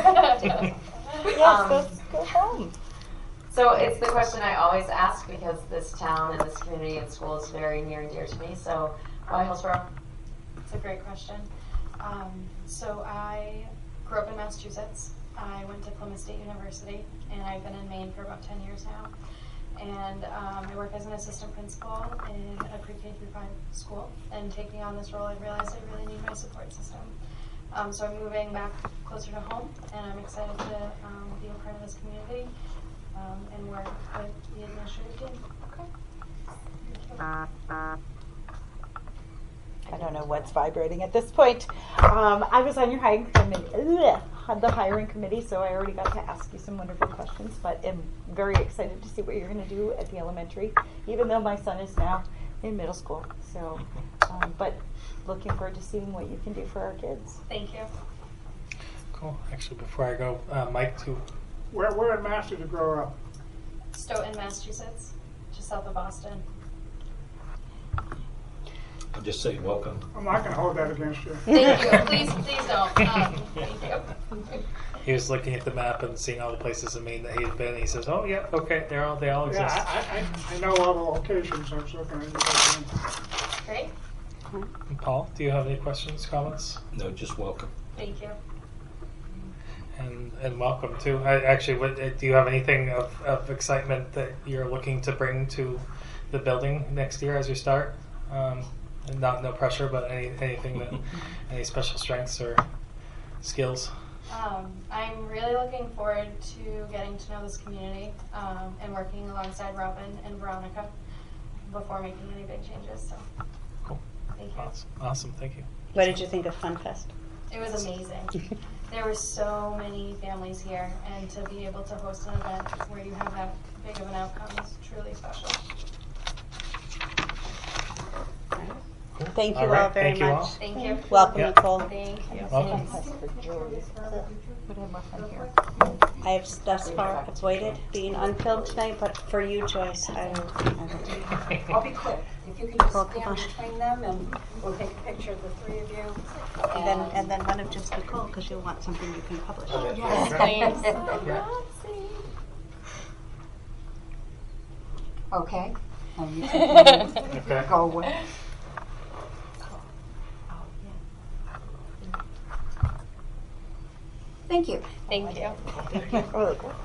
Yes, let's go home. So it's the question I always ask because this town and this community and school is very near and dear to me. So why Hillsborough? It's a great question. So I grew up in Massachusetts. I went to Plymouth State University, and I've been in Maine for about 10 years now. And I work as an assistant principal in a pre-K through 5 school. And taking on this role, I realized I really need my support system. So I'm moving back closer to home, and I'm excited to be a part of this community and work with the administrative team. I don't know what's vibrating at this point. I was on your hiring committee, the hiring committee, so I already got to ask you some wonderful questions, but am very excited to see what you're going to do at the elementary, even though my son is now in middle school. So, but looking forward to seeing what you can do for our kids. Thank you. Cool. Actually, before I go, Mike, too. Where in Mass did you grow up? Stoughton, Massachusetts, just south of Boston. I'll just say welcome. I'm not going to hold that against you. Thank you. Please don't. Thank you. He was looking at the map and seeing all the places in Maine that he had been. He says, "Oh yeah, okay, they all exist." Yeah, I know all the locations. I was looking at you. Great. And Paul, do you have any questions, comments? No, just welcome. Thank you. And welcome too. Do you have anything of excitement that you're looking to bring to the building next year as you start? And no pressure, but anything that any special strengths or skills? I'm really looking forward to getting to know this community and working alongside Robin and Veronica before making any big changes. So, cool. Thank you. Awesome. Thank you. What did you think of FunFest? It was amazing. There were so many families here, and to be able to host an event where you have that big of an outcome is truly special. Cool. Thank you All right. all very Thank you much. all. Thank you. Welcome, Yeah. Nicole. Thank you. Welcome. Would have more fun here. I have thus far avoided being unfilmed tonight, but for you, Joyce, I will. I'll be quick. If you can just Nicole, come stand on. between them and we'll take a picture of the 3 of you. And then one of just Nicole, because you'll want something you can publish. Yes, please. Okay. And you Okay. go away. Thank you. Thank you. Really cool.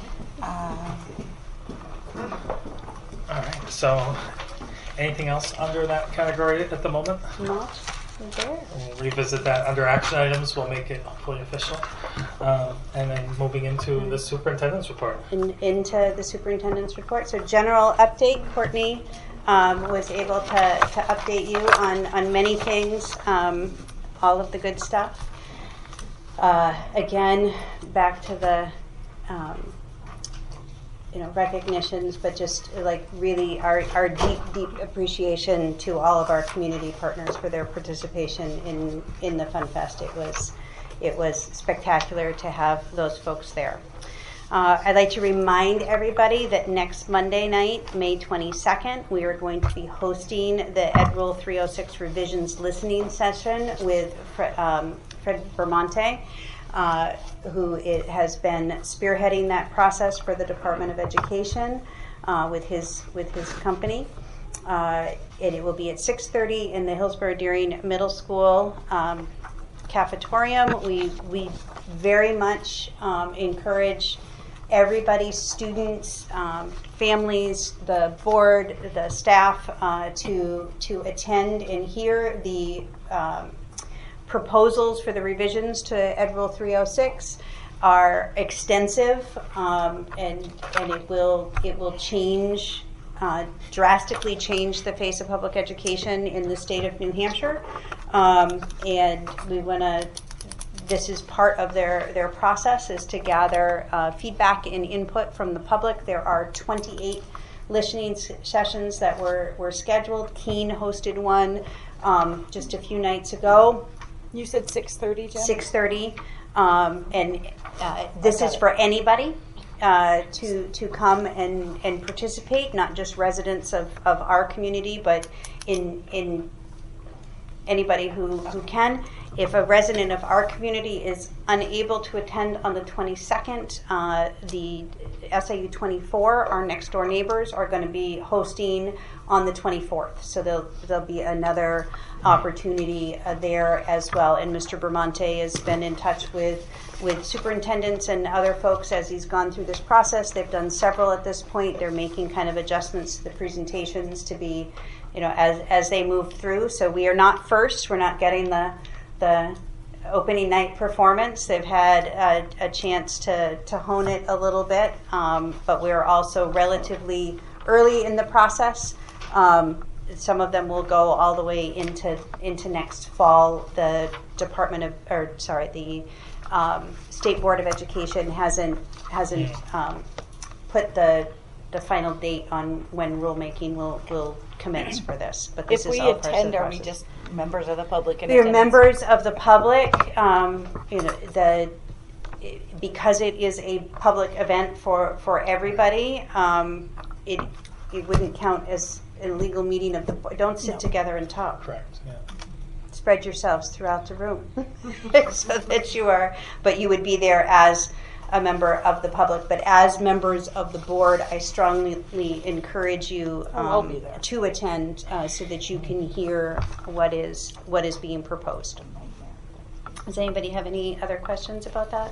All right. So, anything else under that category at the moment? Not there. We'll revisit that under action items. We'll make it fully official. And then moving into the superintendent's report. Into the superintendent's report. So general update, Courtney was able to update you on many things, all of the good stuff. Again, back to the recognitions, but just like really our deep appreciation to all of our community partners for their participation in the Fun Fest. It was spectacular to have those folks there. I'd like to remind everybody that next Monday night, May 22nd, we are going to be hosting the Ed Rule 306 revisions listening session with Fred Bermonte, who has been spearheading that process for the Department of Education with his company. And it will be at 6:30 in the Hillsborough Deering Middle School cafetorium. We very much encourage everybody, students, families, the board, the staff, to attend and hear the proposals for the revisions to Ed Rule 306 are extensive, and it will change, drastically change the face of public education in the state of New Hampshire, and we want to. This is part of their process, is to gather feedback and input from the public. There are 28 listening sessions that were scheduled. Keene hosted one just a few nights ago. You said 6:30, Jen? 6:30, and this is for anybody to come and participate, not just residents of our community, but in anybody who can. If a resident of our community is unable to attend on the 22nd, the SIU 24, our next door neighbors, are going to be hosting on the 24th. So there'll be another opportunity there as well. And Mr. Bermonte has been in touch with superintendents and other folks as he's gone through this process. They've done several at this point. They're making kind of adjustments to the presentations to be, as they move through. So we are not first. We're not getting the opening night performance. They've had a chance to hone it a little bit, but we're also relatively early in the process. Some of them will go all the way into next fall. The State Board of Education hasn't put the final date on when rulemaking will commence for this. But this if we is all part of the attend, are we process. just members of the public? We are members of the public. Because it is a public event for everybody, it wouldn't count as a legal meeting of the board. Don't sit together and talk. Correct. Yeah. Spread yourselves throughout the room so that you are. But you would be there as a member of the public. But as members of the board, I strongly encourage you to attend so that you can hear what is being proposed. Does anybody have any other questions about that?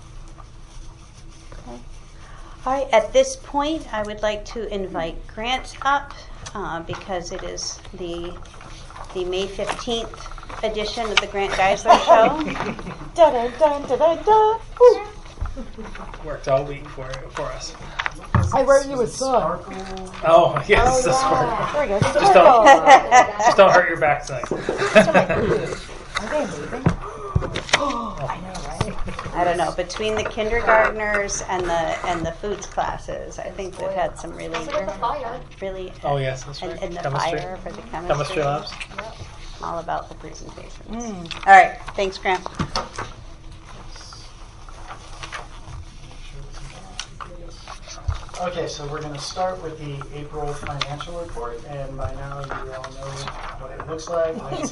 Okay. All right. At this point, I would like to invite Grant up because it is the May 15th edition of the Grant Geisler Show. Da da da da da da. Worked all week for us. I wrote you a song. Oh yes, the sparkle. There we go. Just don't hurt your back tonight. Are they moving? I know, right? I don't know. Between the kindergartners and the foods classes, I think they've had some really. Oh yes, that's right. And the chemistry. fire for the chemistry labs. Yep. All about the presentations. All right. Thanks, Grant. Okay, so we're going to start with the April financial report, and by now you all know what it looks like.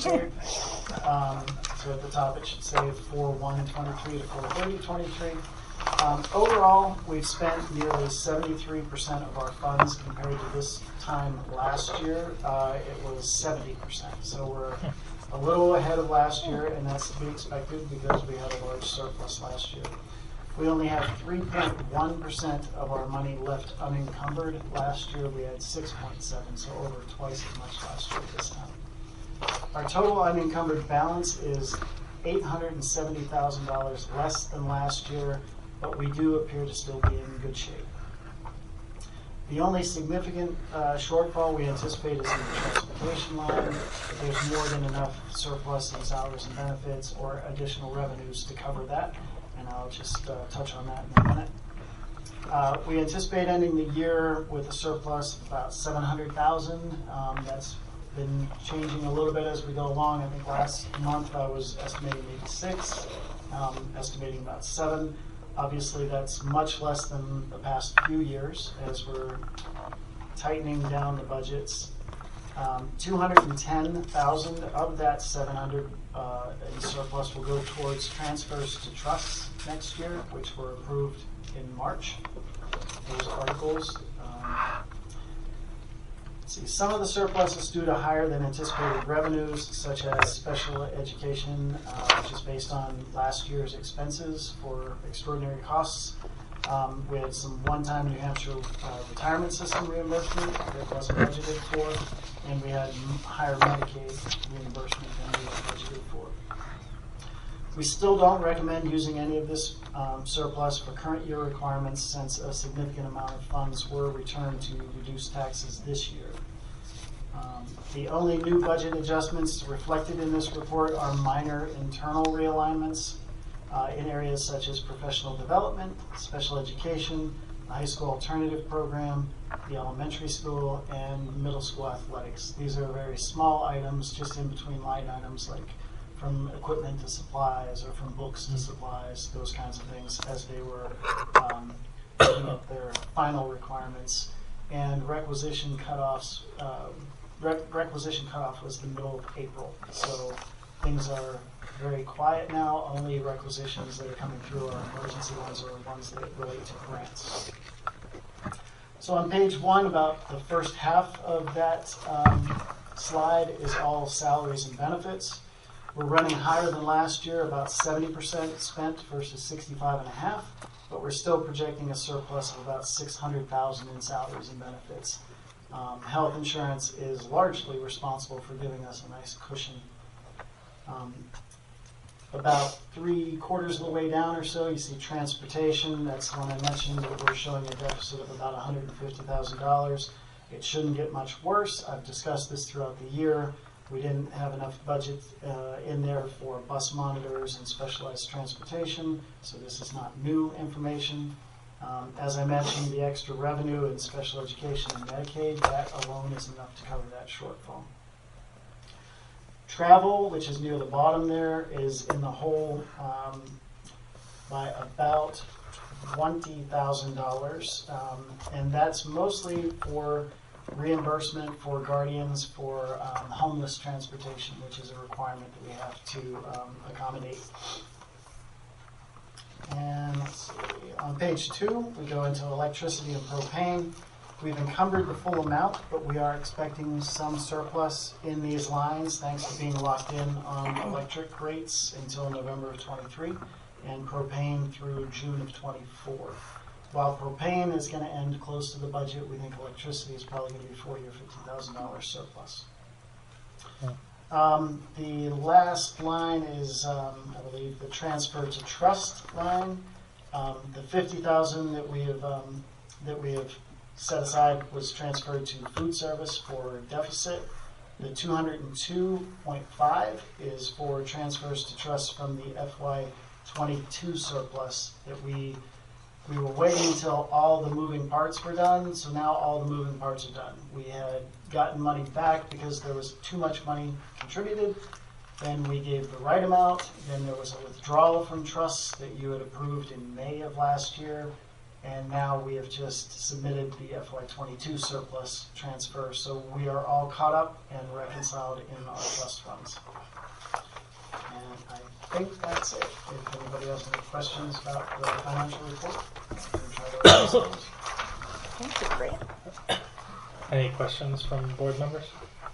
So at the top it should say 4/1/23 to 4/30/23. Overall, we've spent nearly 73% of our funds compared to this time last year. It was 70%, so we're a little ahead of last year, and that's to be expected because we had a large surplus last year. We only have 3.1% of our money left unencumbered. Last year we had 6.7, so over twice as much last year this time. Our total unencumbered balance is $870,000 less than last year, but we do appear to still be in good shape. The only significant shortfall we anticipate is in the transportation line. There's more than enough surplus in salaries and benefits or additional revenues to cover that, and I'll just touch on that in a minute. We anticipate ending the year with a surplus of about $700,000. That's been changing a little bit as we go along. I think last month I was estimating maybe 6, estimating about 7. Obviously, that's much less than the past few years as we're tightening down the budgets. 210,000 of that 700 in surplus will go towards transfers to trusts next year, which were approved in March. Those articles. Let's see, some of the surplus is due to higher than anticipated revenues, such as special education, which is based on last year's expenses for extraordinary costs. We had some one-time New Hampshire retirement system reimbursement that wasn't budgeted for, and we had higher Medicaid reimbursement than we had budgeted for. We still don't recommend using any of this surplus for current year requirements, since a significant amount of funds were returned to reduce taxes this year. The only new budget adjustments reflected in this report are minor internal realignments in areas such as professional development, special education, the high school alternative program, the elementary school, and middle school athletics. These are very small items, just in between line items, like from equipment to supplies or from books to supplies, those kinds of things, as they were looking at their final requirements. And requisition cutoffs, requisition cutoff was the middle of April. So things are very quiet now. Only requisitions that are coming through are emergency ones or ones that relate to grants. So on page 1, about the first half of that slide is all salaries and benefits. We're running higher than last year, about 70% spent versus 65.5%, but we're still projecting a surplus of about $600,000 in salaries and benefits. Health insurance is largely responsible for giving us a nice cushion. About 3/4 of the way down or so, you see transportation. That's the one I mentioned, that we're showing a deficit of about $150,000. It shouldn't get much worse. I've discussed this throughout the year. We didn't have enough budget in there for bus monitors and specialized transportation, so this is not new information. As I mentioned, the extra revenue in special education and Medicaid, that alone is enough to cover that shortfall. Travel, which is near the bottom there, is in the hole by about $20,000, and that's mostly for reimbursement for guardians for homeless transportation, which is a requirement that we have to accommodate. And let's see, on page 2, we go into electricity and propane. We've encumbered the full amount, but we are expecting some surplus in these lines thanks to being locked in on electric rates until November of 23 and propane through June of 24. While propane is going to end close to the budget, we think electricity is probably going to be $40,000 or $50,000 surplus. The last line is, I believe, the transfer to trust line. The $50,000 that we have set aside was transferred to food service for deficit. The $202.5 is for transfers to trust from the FY22 surplus that we were waiting until all the moving parts were done, so now all the moving parts are done. We had gotten money back because there was too much money contributed. Then we gave the right amount. Then there was a withdrawal from trusts that you had approved in May of last year. And now we have just submitted the FY22 surplus transfer. So we are all caught up and reconciled in our trust funds. And I think that's it. If anybody has any questions about the financial report, I can try to answer those. Thank you, Grant. Any questions from board members?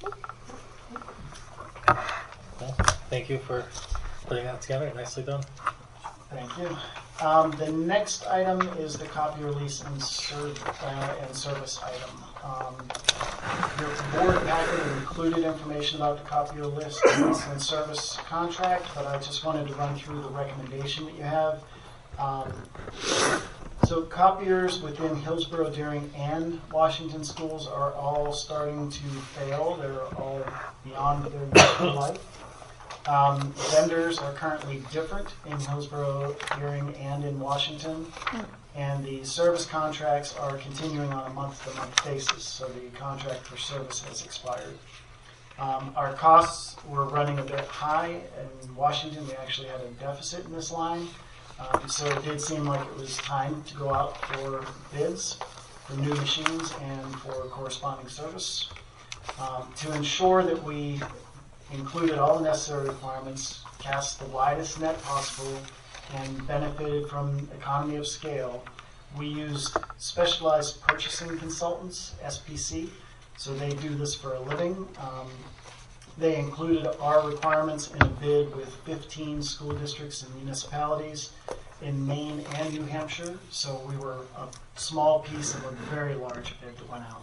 No? Thank you for putting that together. Nicely done. Thank you. The next item is the copy release and service item. Your board packet included information about the copier list and service contract, but I just wanted to run through the recommendation that you have. So So copiers within Hillsborough, Deering, and Washington schools are all starting to fail. They're all beyond their useful life. Vendors are currently different in Hillsborough, Deering, and in Washington. And the service contracts are continuing on a month-to-month basis, so the contract for service has expired. Our costs were running a bit high. In Washington, we actually had a deficit in this line. So it did seem like it was time to go out for bids for new machines and for corresponding service. To ensure that we included all the necessary requirements, cast the widest net possible, and benefited from economy of scale, we used specialized purchasing consultants, SPC. So they do this for a living. They included our requirements in a bid with 15 school districts and municipalities in Maine and New Hampshire. So we were a small piece of a very large bid that went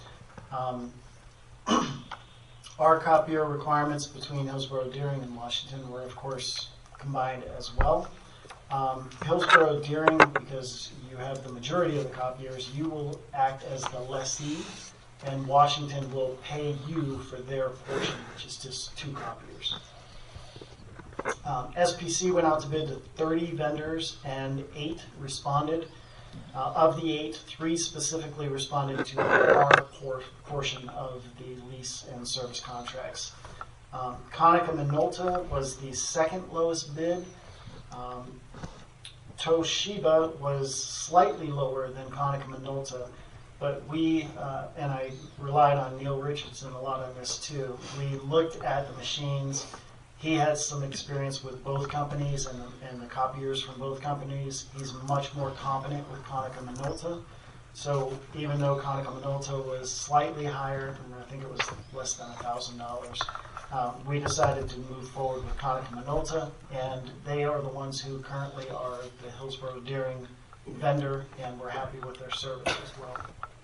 out. Our copier requirements between Hillsborough, Deering, and Washington were, of course, combined as well. Hillsborough, Deering, because you have the majority of the copiers, you will act as the lessee, and Washington will pay you for their portion, which is just 2 copiers. SPC went out to bid to 30 vendors, and 8 responded. Of the 8, 3 specifically responded to our portion of the lease and service contracts. Konica Minolta was the second lowest bid. Toshiba was slightly lower than Konica Minolta, but we, and I relied on Neil Richardson a lot on this too, we looked at the machines. He had some experience with both companies and the copiers from both companies. He's much more competent with Konica Minolta. So even though Konica Minolta was slightly higher, and I think it was less than $1,000, we decided to move forward with Konica Minolta, and they are the ones who currently are the Hillsborough Deering vendor, and we're happy with their service as well.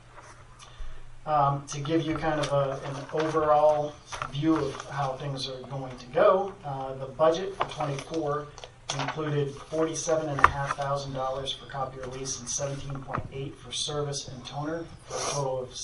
To give you kind of an overall view of how things are going to go, the budget for '24 included $47,500 for copier lease and $17,800 for service and toner, for a total of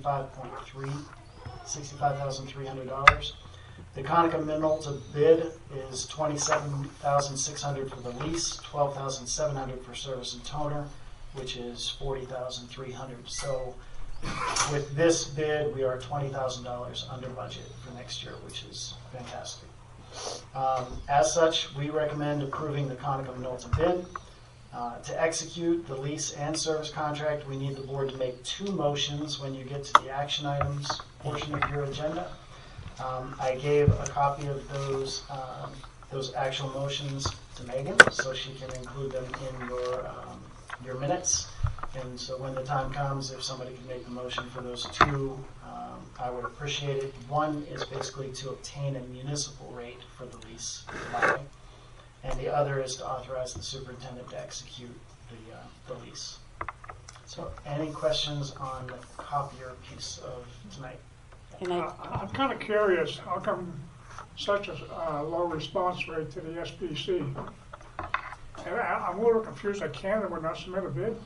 $65,300. The Konica Minolta bid is $27,600 for the lease, $12,700 for service and toner, which is $40,300. So with this bid, we are $20,000 under budget for next year, which is fantastic. As such, we recommend approving the Konica Minolta bid. To execute the lease and service contract, we need the board to make 2 motions when you get to the action items portion of your agenda. I gave a copy of those actual motions to Megan, so she can include them in your minutes. And so when the time comes, if somebody can make the motion for those 2, I would appreciate it. One is basically to obtain a municipal rate for the lease, and the other is to authorize the superintendent to execute the lease. So any questions on the copier piece of tonight? I'm kind of curious, how come such a low response rate to the SPC? And I'm a little confused that Canon would not submit a bid.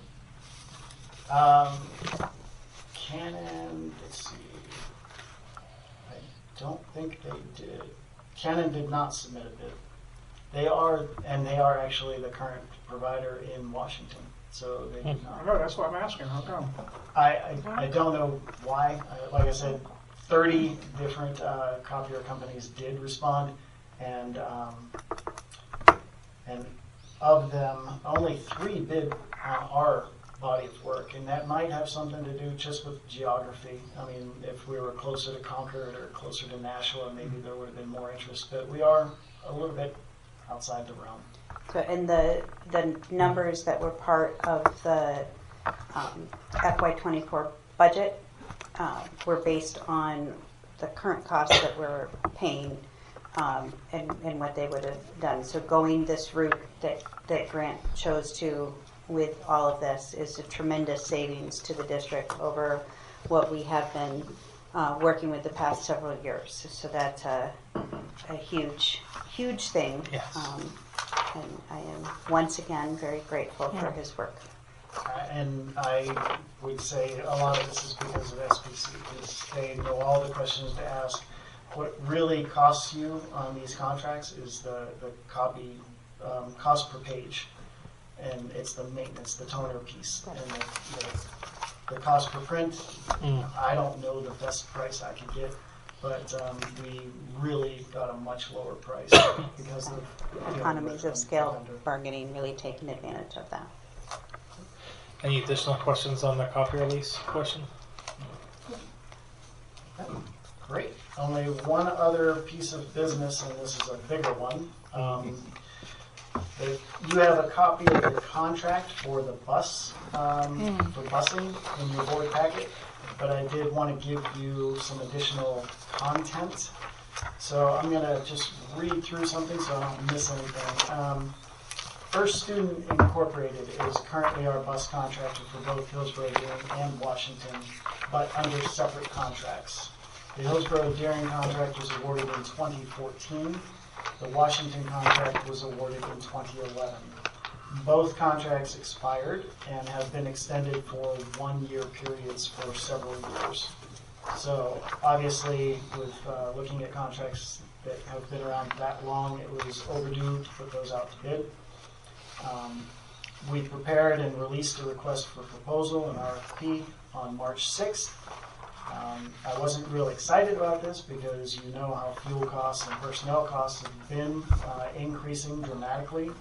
Canon, let's see. I don't think they did. Canon did not submit a bid. They are actually the current provider in Washington, so they did not. I know, that's why I'm asking, how come? I don't know why. Like I said, 30 different copier companies did respond, and of them, only 3 bid on our body of work, and that might have something to do just with geography. I mean, if we were closer to Concord or closer to Nashua, maybe there would have been more interest, but we are a little bit outside the realm. So, and the numbers that were part of the FY24 budget were based on the current costs that we're paying and what they would have done. So going this route that Grant chose to with all of this is a tremendous savings to the district over what we have been working with the past several years. So that's a huge thing. Yes. And I am once again very grateful for his work. And I would say a lot of this is because of SPC, because they know all the questions to ask. What really costs you on these contracts is the copy cost per page, and it's the maintenance, the toner piece, and the cost per print. I don't know the best price I can get, but we really got a much lower price because of Economies of scale bargaining, really taking advantage of that. Any additional questions on the copier lease question? Great. Only one other piece of business, and this is a bigger one. You have a copy of the contract for the bus, for busing in your board packet, but I did want to give you some additional content. So I'm going to just read through something so I don't miss anything. First Student Incorporated is currently our bus contractor for both Hillsborough Deering and Washington, but under separate contracts. The Hillsborough Deering contract was awarded in 2014. The Washington contract was awarded in 2011. Both contracts expired and have been extended for 1-year periods for several years. So obviously, with looking at contracts that have been around that long, it was overdue to put those out to bid. We prepared and released a request for proposal, an RFP, on March 6th. I wasn't real excited about this because you know how fuel costs and personnel costs have been increasing dramatically.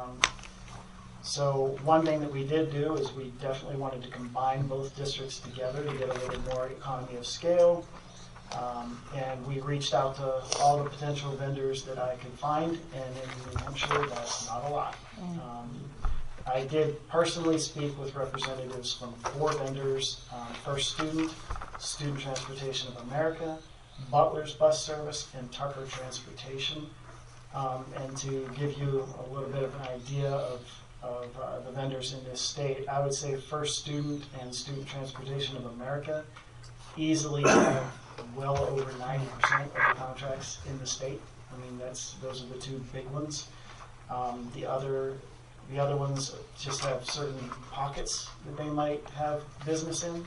So one thing that we did do is we definitely wanted to combine both districts together to get a little more economy of scale. And we reached out to all the potential vendors that I could find, and in New Hampshire, that's not a lot. I did personally speak with representatives from 4 vendors: First Student, Student Transportation of America, Butler's Bus Service, and Tucker Transportation. And to give you a little bit of an idea of the vendors in this state, I would say First Student and Student Transportation of America easily have well over 90% of the contracts in the state. I mean, those are the 2 big ones. The other ones just have certain pockets that they might have business in.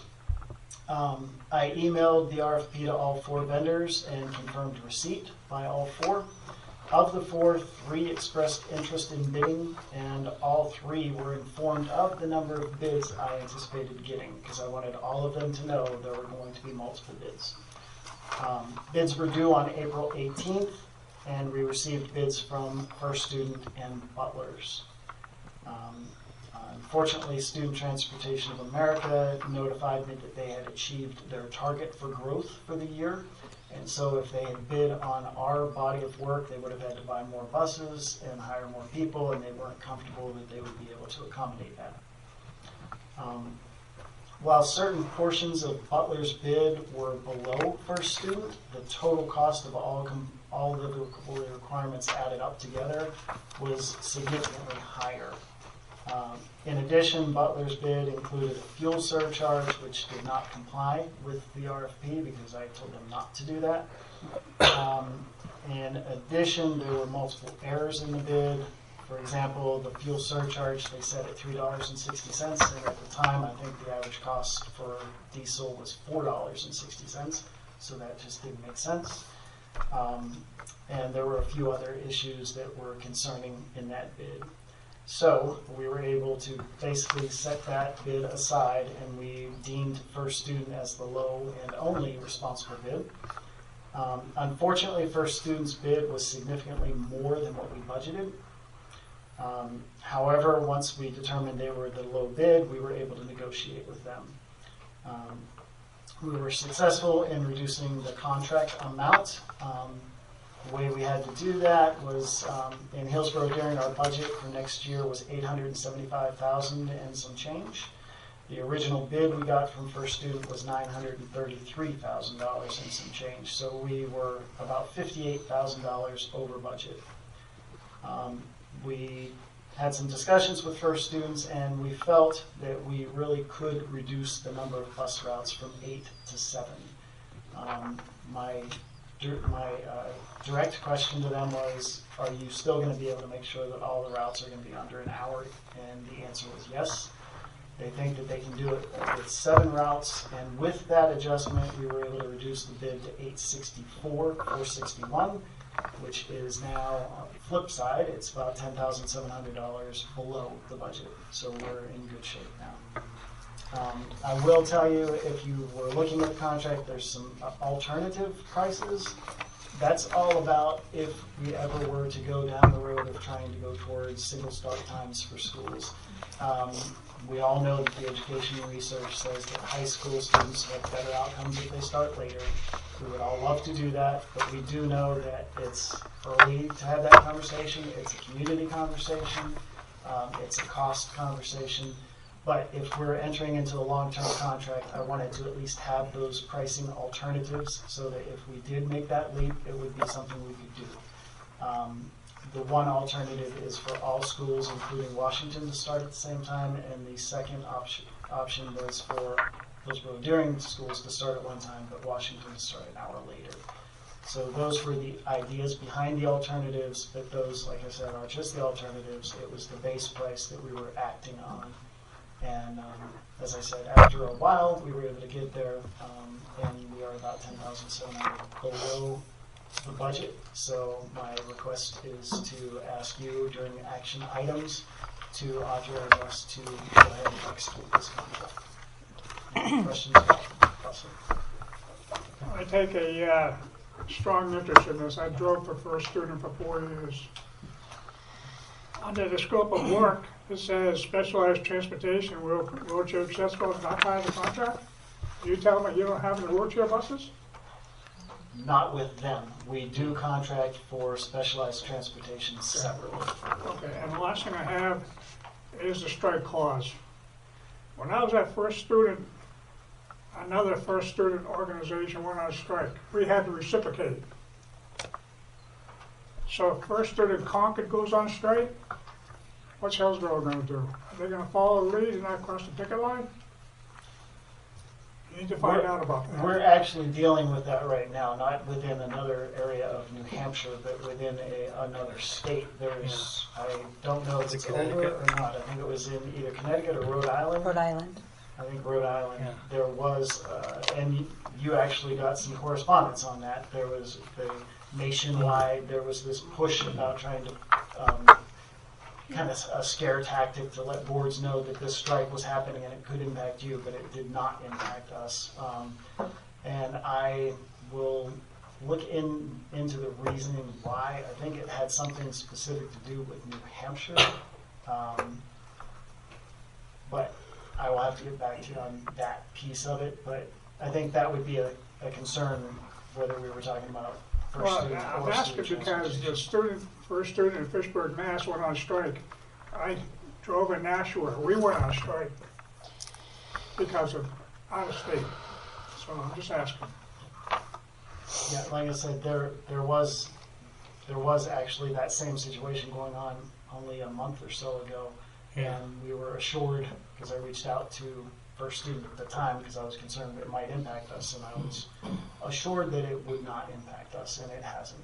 I emailed the RFP to all 4 vendors and confirmed receipt by all 4. Of the 4, 3 expressed interest in bidding, and all 3 were informed of the number of bids I anticipated getting, because I wanted all of them to know there were going to be multiple bids. Bids were due on April 18th, and we received bids from First Student and Butler's. Unfortunately, Student Transportation of America notified me that they had achieved their target for growth for the year. And so if they had bid on our body of work, they would have had to buy more buses and hire more people, and they weren't comfortable that they would be able to accommodate that. While certain portions of Butler's bid were below First Student, the total cost of all the requirements added up together was significantly higher. In addition, Butler's bid included a fuel surcharge, which did not comply with the RFP because I told them not to do that. In addition, there were multiple errors in the bid. For example, the fuel surcharge they set at $3.60, and at the time I think the average cost for diesel was $4.60, so that just didn't make sense. And there were a few other issues that were concerning in that bid. So we were able to basically set that bid aside, and we deemed First Student as the low and only responsible bid. Unfortunately, First Student's bid was significantly more than what we budgeted. However, once we determined they were the low bid, we were able to negotiate with them. We were successful in reducing the contract amount. The way we had to do that was in Hillsborough Deering, our budget for next year was $875,000 and some change. The original bid we got from First Student was $933,000 and some change. So we were about $58,000 over budget. We had some discussions with First Students, and we felt that we really could reduce the number of bus routes from 8 to 7. My direct question to them was, are you still going to be able to make sure that all the routes are going to be under an hour? And the answer was yes. They think that they can do it with 7 routes, and with that adjustment, we were able to reduce the bid to 864, 461, which is now on the flip side. It's about $10,700 below the budget, so we're in good shape now. I will tell you, if you were looking at the contract, there's some alternative prices. That's all about if we ever were to go down the road of trying to go towards single start times for schools. We all know that the education research says that high school students have better outcomes if they start later. We would all love to do that, but we do know that it's early to have that conversation. It's a community conversation. It's a cost conversation. But if we're entering into a long-term contract, I wanted to at least have those pricing alternatives so that if we did make that leap, it would be something we could do. The one alternative is for all schools, including Washington, to start at the same time, and the second option was for Hillsborough Deering schools to start at one time, but Washington to start an hour later. So those were the ideas behind the alternatives, but those, like I said, are just the alternatives. It was the base price that we were acting on. And as I said, after a while, we were able to get there, and we are about $10,700 below the budget. So my request is to ask you during action items to authorize us to go ahead and execute this contract. Any questions? I take a strong interest in this. I drove for First Student for 4 years. Under the scope of work, it says specialized transportation, wheelchair accessible is not part of the contract. Are you telling me you don't have any wheelchair buses? Not with them. We do contract for specialized transportation separately. Okay, and the last thing I have is the strike clause. When I was at First Student, another First Student organization went on strike. We had to reciprocate. So if First Student Concord goes on strike, what's Hillsborough going to do? Are they going to follow the lead and not cross the picket line? You need to find out about that. We're actually dealing with that right now, not within another area of New Hampshire, but within another state. There's, I don't know if it's over or not. I think it was in either Connecticut or Rhode Island. Rhode Island. I think Rhode Island. Yeah. There was, and you actually got some correspondence on that. There was the nationwide, there was this push about trying to kind of a scare tactic to let boards know that this strike was happening and it could impact you, but it did not impact us. And I will look into the reasoning why. I think it had something specific to do with New Hampshire. But I will have to get back to you on that piece of it. But I think that would be a concern whether we were talking about First Student I'm or asking because the First Student in Fitchburg, Mass. Went on strike. I drove in Nashua. We went on strike because of out of state. So I'm just asking. Yeah, like I said, there was actually that same situation going on only a month or so ago, and we were assured, because I reached out to First Student at the time because I was concerned that it might impact us, and I was assured that it would not impact us, and it hasn't.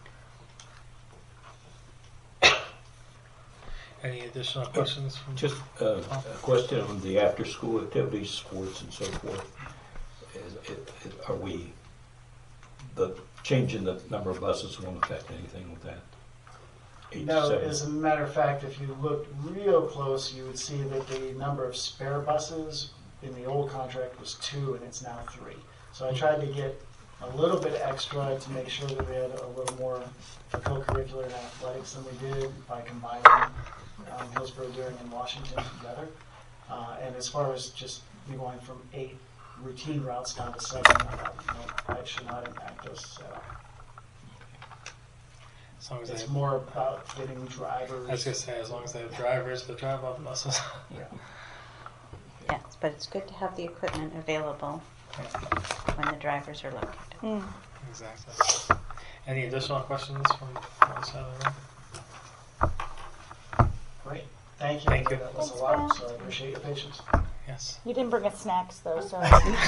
Any additional questions? From Just a question on the after-school activities, sports, and so forth. Are we, the change in the number of buses won't affect anything with that? No, as a matter of fact, if you looked real close, you would see that the number of spare buses in the old contract was 2, and it's now 3. So I tried to get a little bit extra to make sure that we had a little more co-curricular and athletics than we did by combining Hillsborough, Deering, and Washington together. And as far as just going from 8 routine routes down to 7, that should not impact us at all. As long as it's more about getting drivers. I was going to say, as long as they have drivers to drive on buses. Yeah. Yes, but it's good to have the equipment available when the drivers are located. Exactly. Any additional questions from the side of the room? Great. Thank you. Thank you. That was a lot, so I appreciate your patience. Yes. You didn't bring us snacks, though, so.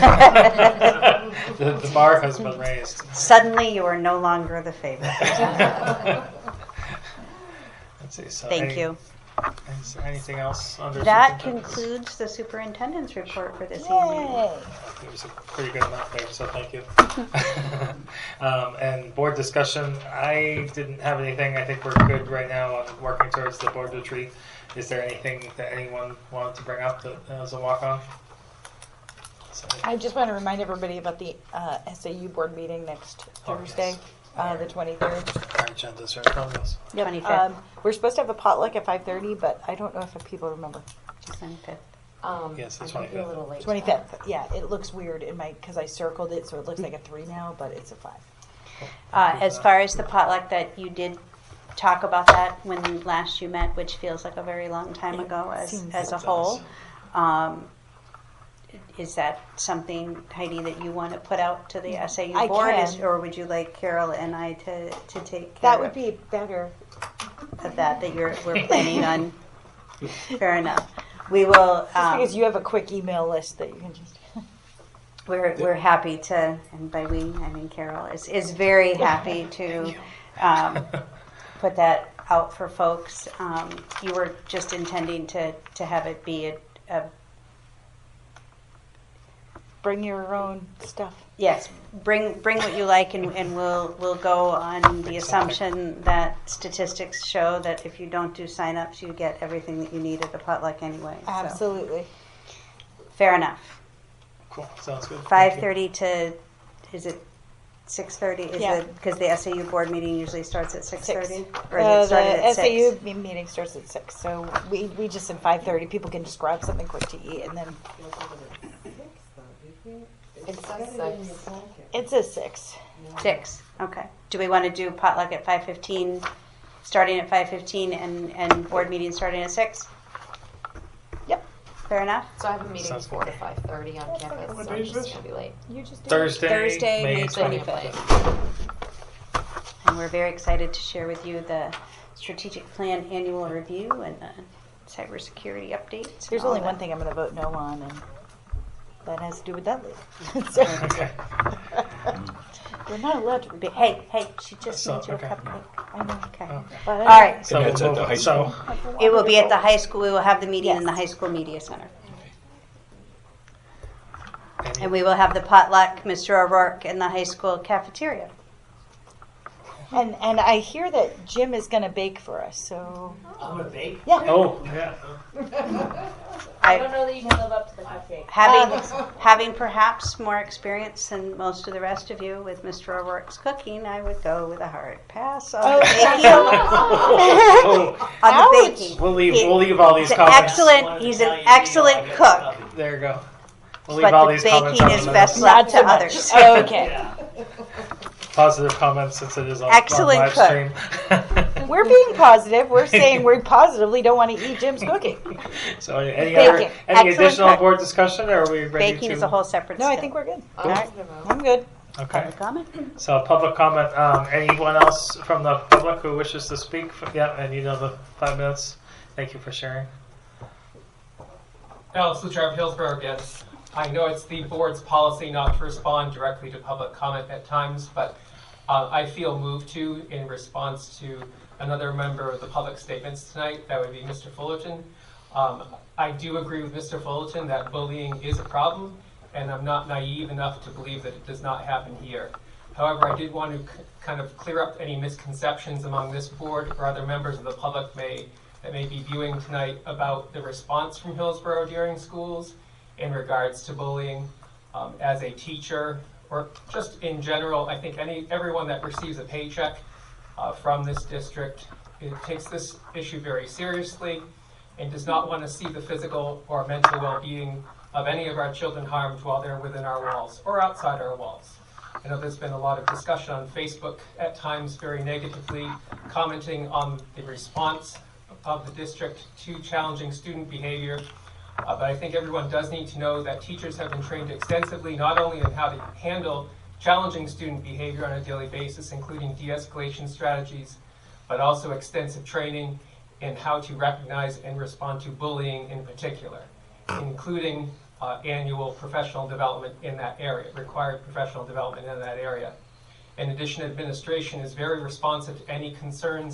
the bar has been raised. Suddenly, you are no longer the favorite. Let's see. So Thank you. Is there anything else under That superintendent's? concludes the superintendent's report for this evening. Yay. It was a pretty good amount there, so thank you. And board discussion, I didn't have anything. I think we're good right now on working towards the board retreat. Is there anything that anyone wanted to bring up that as a walk-on? I just want to remind everybody about the SAU board meeting next Thursday, the 23rd. Our agenda's right in front of us. Yep. 25th. We're supposed to have a potluck at 5:30, but I don't know if people remember. 25th. Yes, the I might be a 25th. little late. 25th. Yeah, it looks weird in my because I circled it, so it looks like a 3 now, but it's a 5. As far as the potluck, that you did talk about that when last you met, which feels like a very long time ago as a whole. Is that something, Heidi, that you want to put out to the SAU I board? can. Or would you like Carol and I to take care That would be better. of that we're planning on? Fair enough. We will. Just because you have a quick email list that you can just. We're happy to, and by we I mean Carol is very happy to put that out for folks. You were just intending to have it be a Bring your own stuff. yes, bring what you like, and we'll go on the assumption that statistics show that if you don't do sign-ups, you get everything that you need at the potluck anyway. So, Absolutely. fair enough. Cool, sounds good. 5:30 to, is it 6:30? Is Yeah. it because the SAU board meeting usually starts at 6:30? Or is The it started at 6? SAU meeting starts at 6, so we just said 5:30. People can just grab something quick to eat, and then it's a 6. 6. Okay. Do we want to do potluck at 5:15, starting at 5:15, and board meeting starting at 6? Yep. Fair enough. So I have a meeting Sounds 4 to 5:30 on campus, What so day I'm is just this? gonna be late. You just do Thursday, May 25th. And we're very excited to share with you the strategic plan annual review and the cybersecurity updates. and There's all only that. one thing I'm going to vote no on, and that has to do with Dudley. So, Okay. we're not allowed to. Hey, she just So, made you okay. a cupcake. I know. Okay. But All right. So And that's we'll at the move high it. So school? It will be at the high school. We will have the meeting in the high school media center. And we will have the potluck, Mr. O'Rourke, in the high school cafeteria. And I hear that Jim is going to bake for us. So I'm gonna bake. yeah. Oh, yeah. I don't know that you can live up to the cupcake. Having perhaps more experience than most of the rest of you with Mr. O'Rourke's cooking, I would go with a hard pass on the baking. On the baking. We'll leave all these He's comments. He's an excellent cook, There you go. We'll leave but all the these comments baking on is the best minutes. left to Not so much. others. Oh, okay. Positive comments since it is on Excellent live cook. stream. We're being positive. We're saying we positively don't want to eat Jim's cooking. So any Baking. Excellent additional cook. board discussion, or are we ready Baking to? is a whole separate No, I skill. think we're good. All right. I'm good. Okay. Public comment? So public comment. Anyone else from the public who wishes to speak? Yeah, and you know the 5 minutes. Thank you for sharing. Alex Luchar of Hillsborough again. I know it's the board's policy not to respond directly to public comment at times, but I feel moved to in response to another member of the public statements tonight. That would be Mr. Fullerton. I do agree with Mr. Fullerton that bullying is a problem, and I'm not naive enough to believe that it does not happen here. However, I did want to kind of clear up any misconceptions among this board or other members of the public that may be viewing tonight about the response from Hillsborough during schools in regards to bullying. As a teacher, or just in general, I think everyone that receives a paycheck from this district takes this issue very seriously and does not want to see the physical or mental well-being of any of our children harmed while they're within our walls or outside our walls. I know there's been a lot of discussion on Facebook at times very negatively, commenting on the response of the district to challenging student behavior. But I think everyone does need to know that teachers have been trained extensively not only in how to handle challenging student behavior on a daily basis, including de-escalation strategies, but also extensive training in how to recognize and respond to bullying in particular, including annual professional development in that area, required professional development in that area. In addition, administration is very responsive to any concerns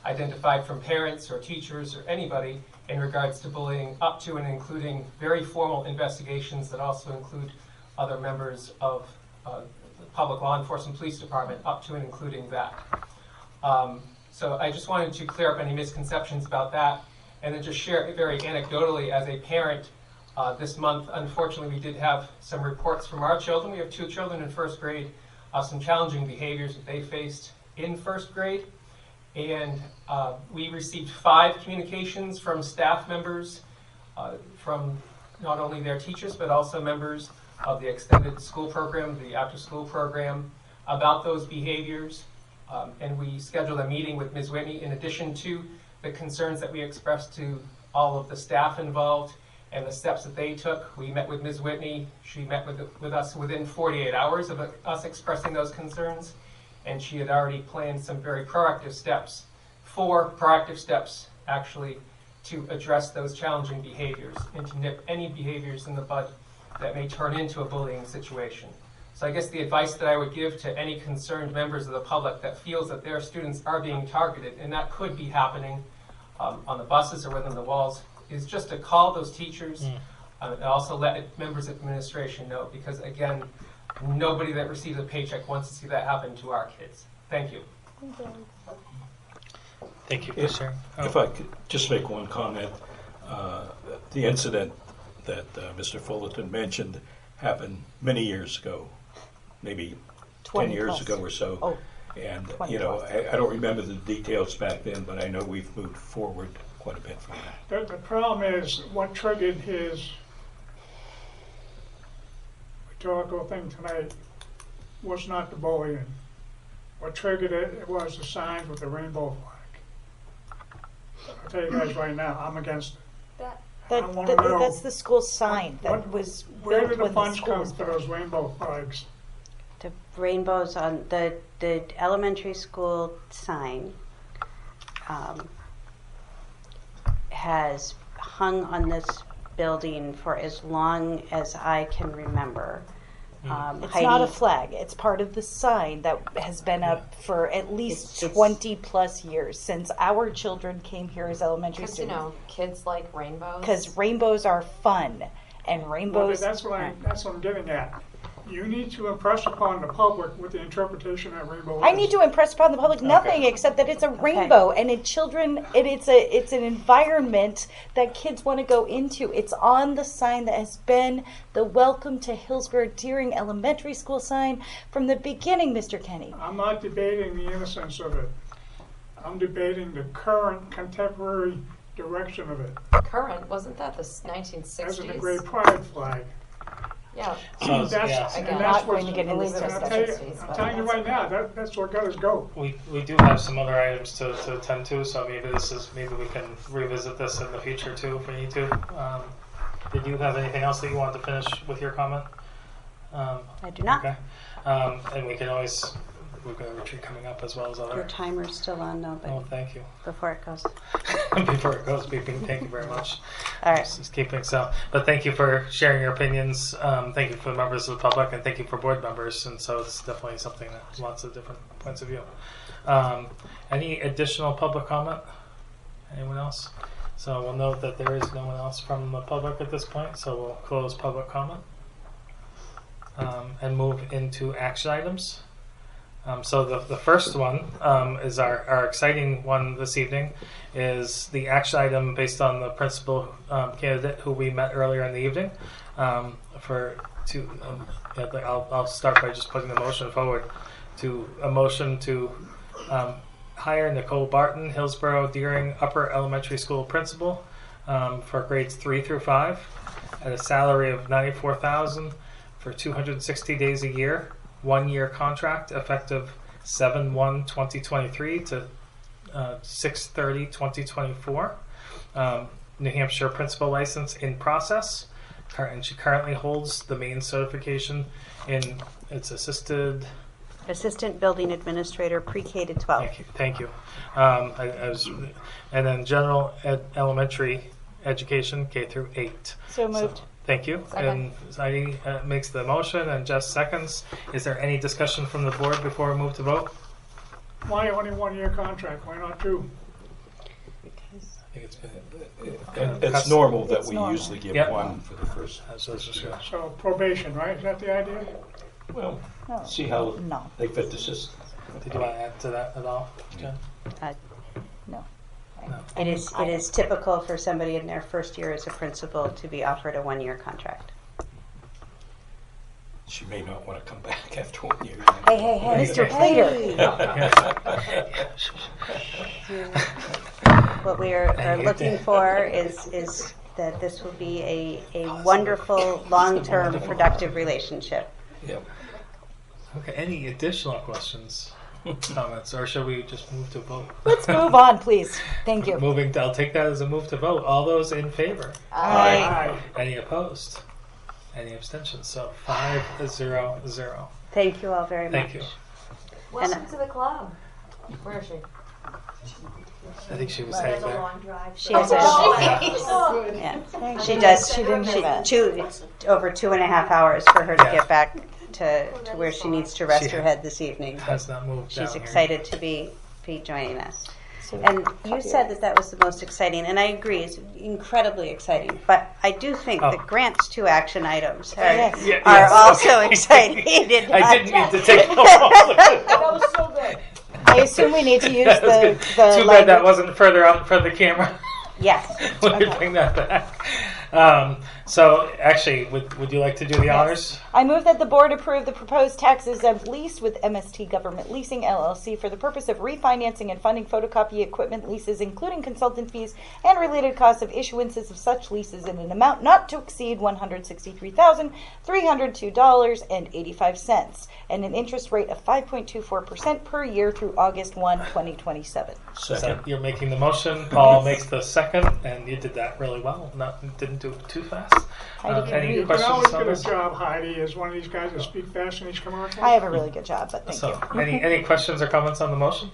identified from parents or teachers or anybody in regards to bullying, up to and including very formal investigations that also include other members of the public law enforcement police department, up to and including that. So I just wanted to clear up any misconceptions about that, and then just share very anecdotally as a parent. This month, unfortunately, we did have some reports from our children. We have 2 children in first grade of some challenging behaviors that they faced in first grade. And we received 5 communications from staff members, from not only their teachers, but also members of the extended school program, the after school program, about those behaviors. And we scheduled a meeting with Ms. Whitney in addition to the concerns that we expressed to all of the staff involved and the steps that they took. We met with Ms. Whitney. She met with us within 48 hours of us expressing those concerns, and she had already planned some very proactive steps, 4 proactive steps actually, to address those challenging behaviors and to nip any behaviors in the bud that may turn into a bullying situation. So I guess the advice that I would give to any concerned members of the public that feels that their students are being targeted, and that could be happening on the buses or within the walls, is just to call those teachers and also let members of administration know, because again, nobody that receives a paycheck wants to see that happen to our kids. Thank you. Thank you for sharing. If I could just make one comment. The incident that Mr. Fullerton mentioned happened many years ago, maybe 10 years ago or so. Oh, and, you know, I don't remember the details back then, but I know we've moved forward quite a bit from that. The problem is what triggered his rhetorical thing tonight was not the bullying. What triggered it was the signs with the rainbow flag. I'll tell you guys right now, I'm against it. That's the school sign that was Where built did the when the funds school come was for those rainbow flags? The rainbows on the elementary school sign has hung on this building for as long as I can remember. It's not a flag. It's part of the sign that has been up for at least 20 plus years since our children came here as elementary Because, you students. know, kids like rainbows. Because rainbows are fun, and rainbows. Well, that's what I'm getting at. You need to impress upon the public with the interpretation that rainbow is. I need to impress upon the public nothing except that it's a rainbow, and it's an environment that kids want to go into. It's on the sign that has been the Welcome to Hillsborough Deering Elementary School sign from the beginning, Mr. Kenny. I'm not debating the innocence of it. I'm debating the current contemporary direction of it. Current, wasn't that the 1960s? As in the Great Pride flag. Yeah. So, Again, and not that's going to get into I'm telling you right now, that's what got us go. We do have some other items to attend to, so maybe we can revisit this in the future too if we need to. Did you have anything else that you wanted to finish with your comment? I do not. Okay. And we've got a retreat coming up as well as other. Your timer's still on though, but thank you. Before it goes. Before it goes beeping, thank you very much. All right. Just keeping so. But thank you for sharing your opinions. Thank you for the members of the public, and thank you for board members. And so it's definitely something that lots of different points of view. Any additional public comment? Anyone else? So we'll note that there is no one else from the public at this point. So we'll close public comment and move into action items. So the first one is our exciting one this evening, is the action item based on the principal candidate who we met earlier in the evening. I'll start by just putting the motion forward to a motion to hire Nicole Barton, Hillsborough Deering Upper Elementary School principal for grades 3 through 5 at a salary of $94,000 for 260 days a year. 1-year contract effective 7/1/2023 to 6/30/2024. New Hampshire principal license in process, and she currently holds the main certification in its assistant building administrator pre-K to 12. Thank you. And then general elementary education K through 8. So moved. Thank you. Second. And Heidi makes the motion and Jess seconds. Is there any discussion from the board before we move to vote? Why only 1-year contract? Why not 2? It's normal that It's we normal. usually give Yep. one for the first. So probation, right? Is that the idea? Well, No. see how No. they fit the system. Did you want to add to that at all, Jen? No. It is typical for somebody in their first year as a principal to be offered a 1-year contract. She may not want to come back after 1 year. Hey, Mr. Plater. What we are looking for is that this will be a wonderful, long-term, productive relationship. Yep. Okay, any additional questions, comments, or shall we just move to vote? Let's move on, please. Thank you. I'll take that as a move to vote. All those in favor? Aye. Any opposed? Any abstentions? So 5-0-0. Thank you all very much. Thank you. Welcome to the club. Where is she? I think she was heading there. She has Oh. She does. She didn't hear that. It's over 2.5 hours for her to Yeah. get back to where she needs to rest She her head this evening. Has not moved She's down here. excited to be joining us. And you said that was the most exciting, and I agree, it's incredibly exciting. But I do think that Grant's 2 action items are, Yes, are also okay. exciting. I didn't mean to take them all. That was so good. I assume we need to use the Too bad that language. wasn't further out in front of the camera. Yes. Let me bring that back. So, actually, would you like to do the honors? I move that the board approve the proposed tax-exempt lease with MST Government Leasing LLC for the purpose of refinancing and funding photocopy equipment leases, including consultant fees and related costs of issuances of such leases in an amount not to exceed $163,302.85 and an interest rate of 5.24% per year through August 1, 2027. So you're making the motion. Paul makes the second, and you did that really well. Didn't do it too fast. Any You can questions always on get a this? job, Heidi, as one of these guys that speak fast in each commercial. I have a really good job, but thank So, you. any questions or comments on the motion?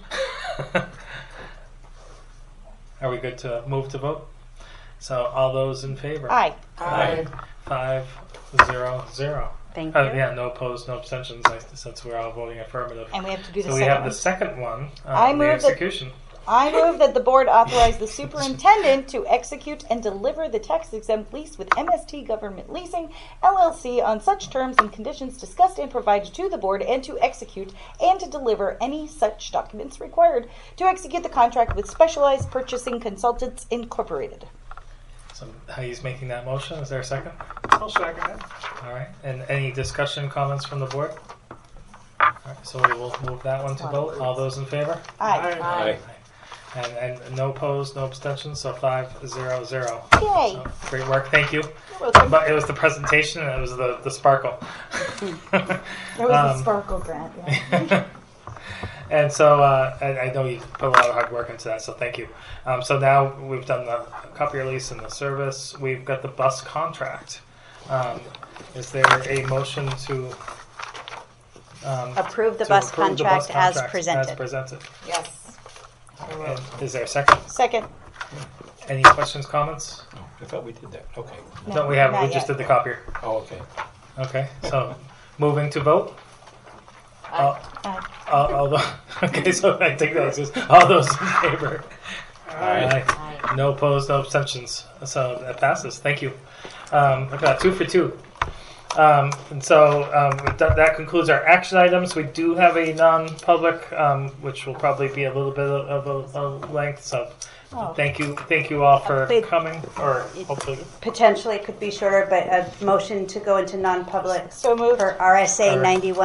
Are we good to move to vote? So, all those in favor? Aye. Aye. 5-0-0. Thank you. Yeah, no opposed, no abstentions, since we're all voting affirmative. And we have to do the So we second have one. the second one, I the move that- execution. I move that the board authorize the superintendent to execute and deliver the tax-exempt lease with MST Government Leasing LLC on such terms and conditions discussed and provided to the board, and to execute and to deliver any such documents required to execute the contract with Specialized Purchasing Consultants Incorporated. So he's making that motion. Is there a second? I'll second it. All right. And any discussion, comments from the board? All right. So we will move that one to vote. All those in favor? Aye. Aye. And no opposed, no abstentions. So 5-0-0. Yay. So, great work. Thank you. welcome. But it was the presentation and it was the sparkle. It was a sparkle grant, yeah. And so I know you put a lot of hard work into that, so thank you. So now we've done the copier lease and the service. We've got the bus contract. Is there a motion to Approve the to bus approve the contract as contract presented. As presented. Yes. And is there a second? Second. Any questions, comments? Oh, I thought we did that. Okay. No, we haven't. not We just yet. did the copier. Oh, okay. Okay, so moving to vote. Aye. Okay, so I think that's just all those in favor. Aye. Aye. No opposed, no abstentions. So that passes. Thank you. I've got 2 for 2. And so that concludes our action items. We do have a non-public, which will probably be a little bit of a length. So thank you all for coming. Or hopefully, Potentially it could be shorter, but a motion to go into non-public So moved. for RSA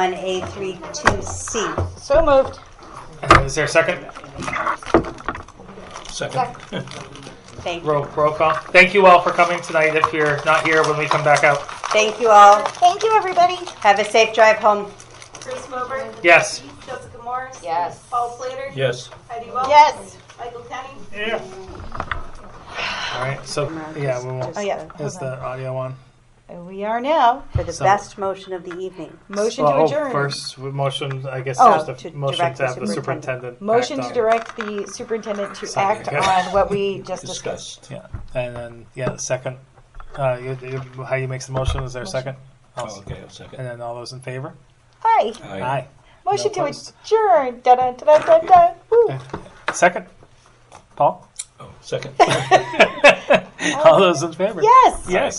91A32C. So moved. is there a second? Second. Thank you. Roll call. Thank you all for coming tonight. If you're not here when we come back out, Thank you all. Thank you, everybody. Have a safe drive home. Grace Moberg. yes. Jessica Morris. Yes. Paul Slater. Yes. Heidi Welch. Yes. Michael Kenny. Yeah. All right. So yeah, we will. Oh, yeah. Is Hold the audio on? And we are now. For the So- best motion of the evening. Motion to adjourn. First motion, I guess, Oh, just a to motion direct to have the the superintendent. Motion act to on- direct the superintendent to Sorry. act on what we just discussed. Discussed. Yeah, and then second. How you makes the motion? Is there a second? Oh, okay, I'll second. And then all those in favor? Aye. Aye. Motion No to opposed. adjourn. Da da da da da. Woo. Second. Paul. Oh, second. All those in favor? Yes. Yes.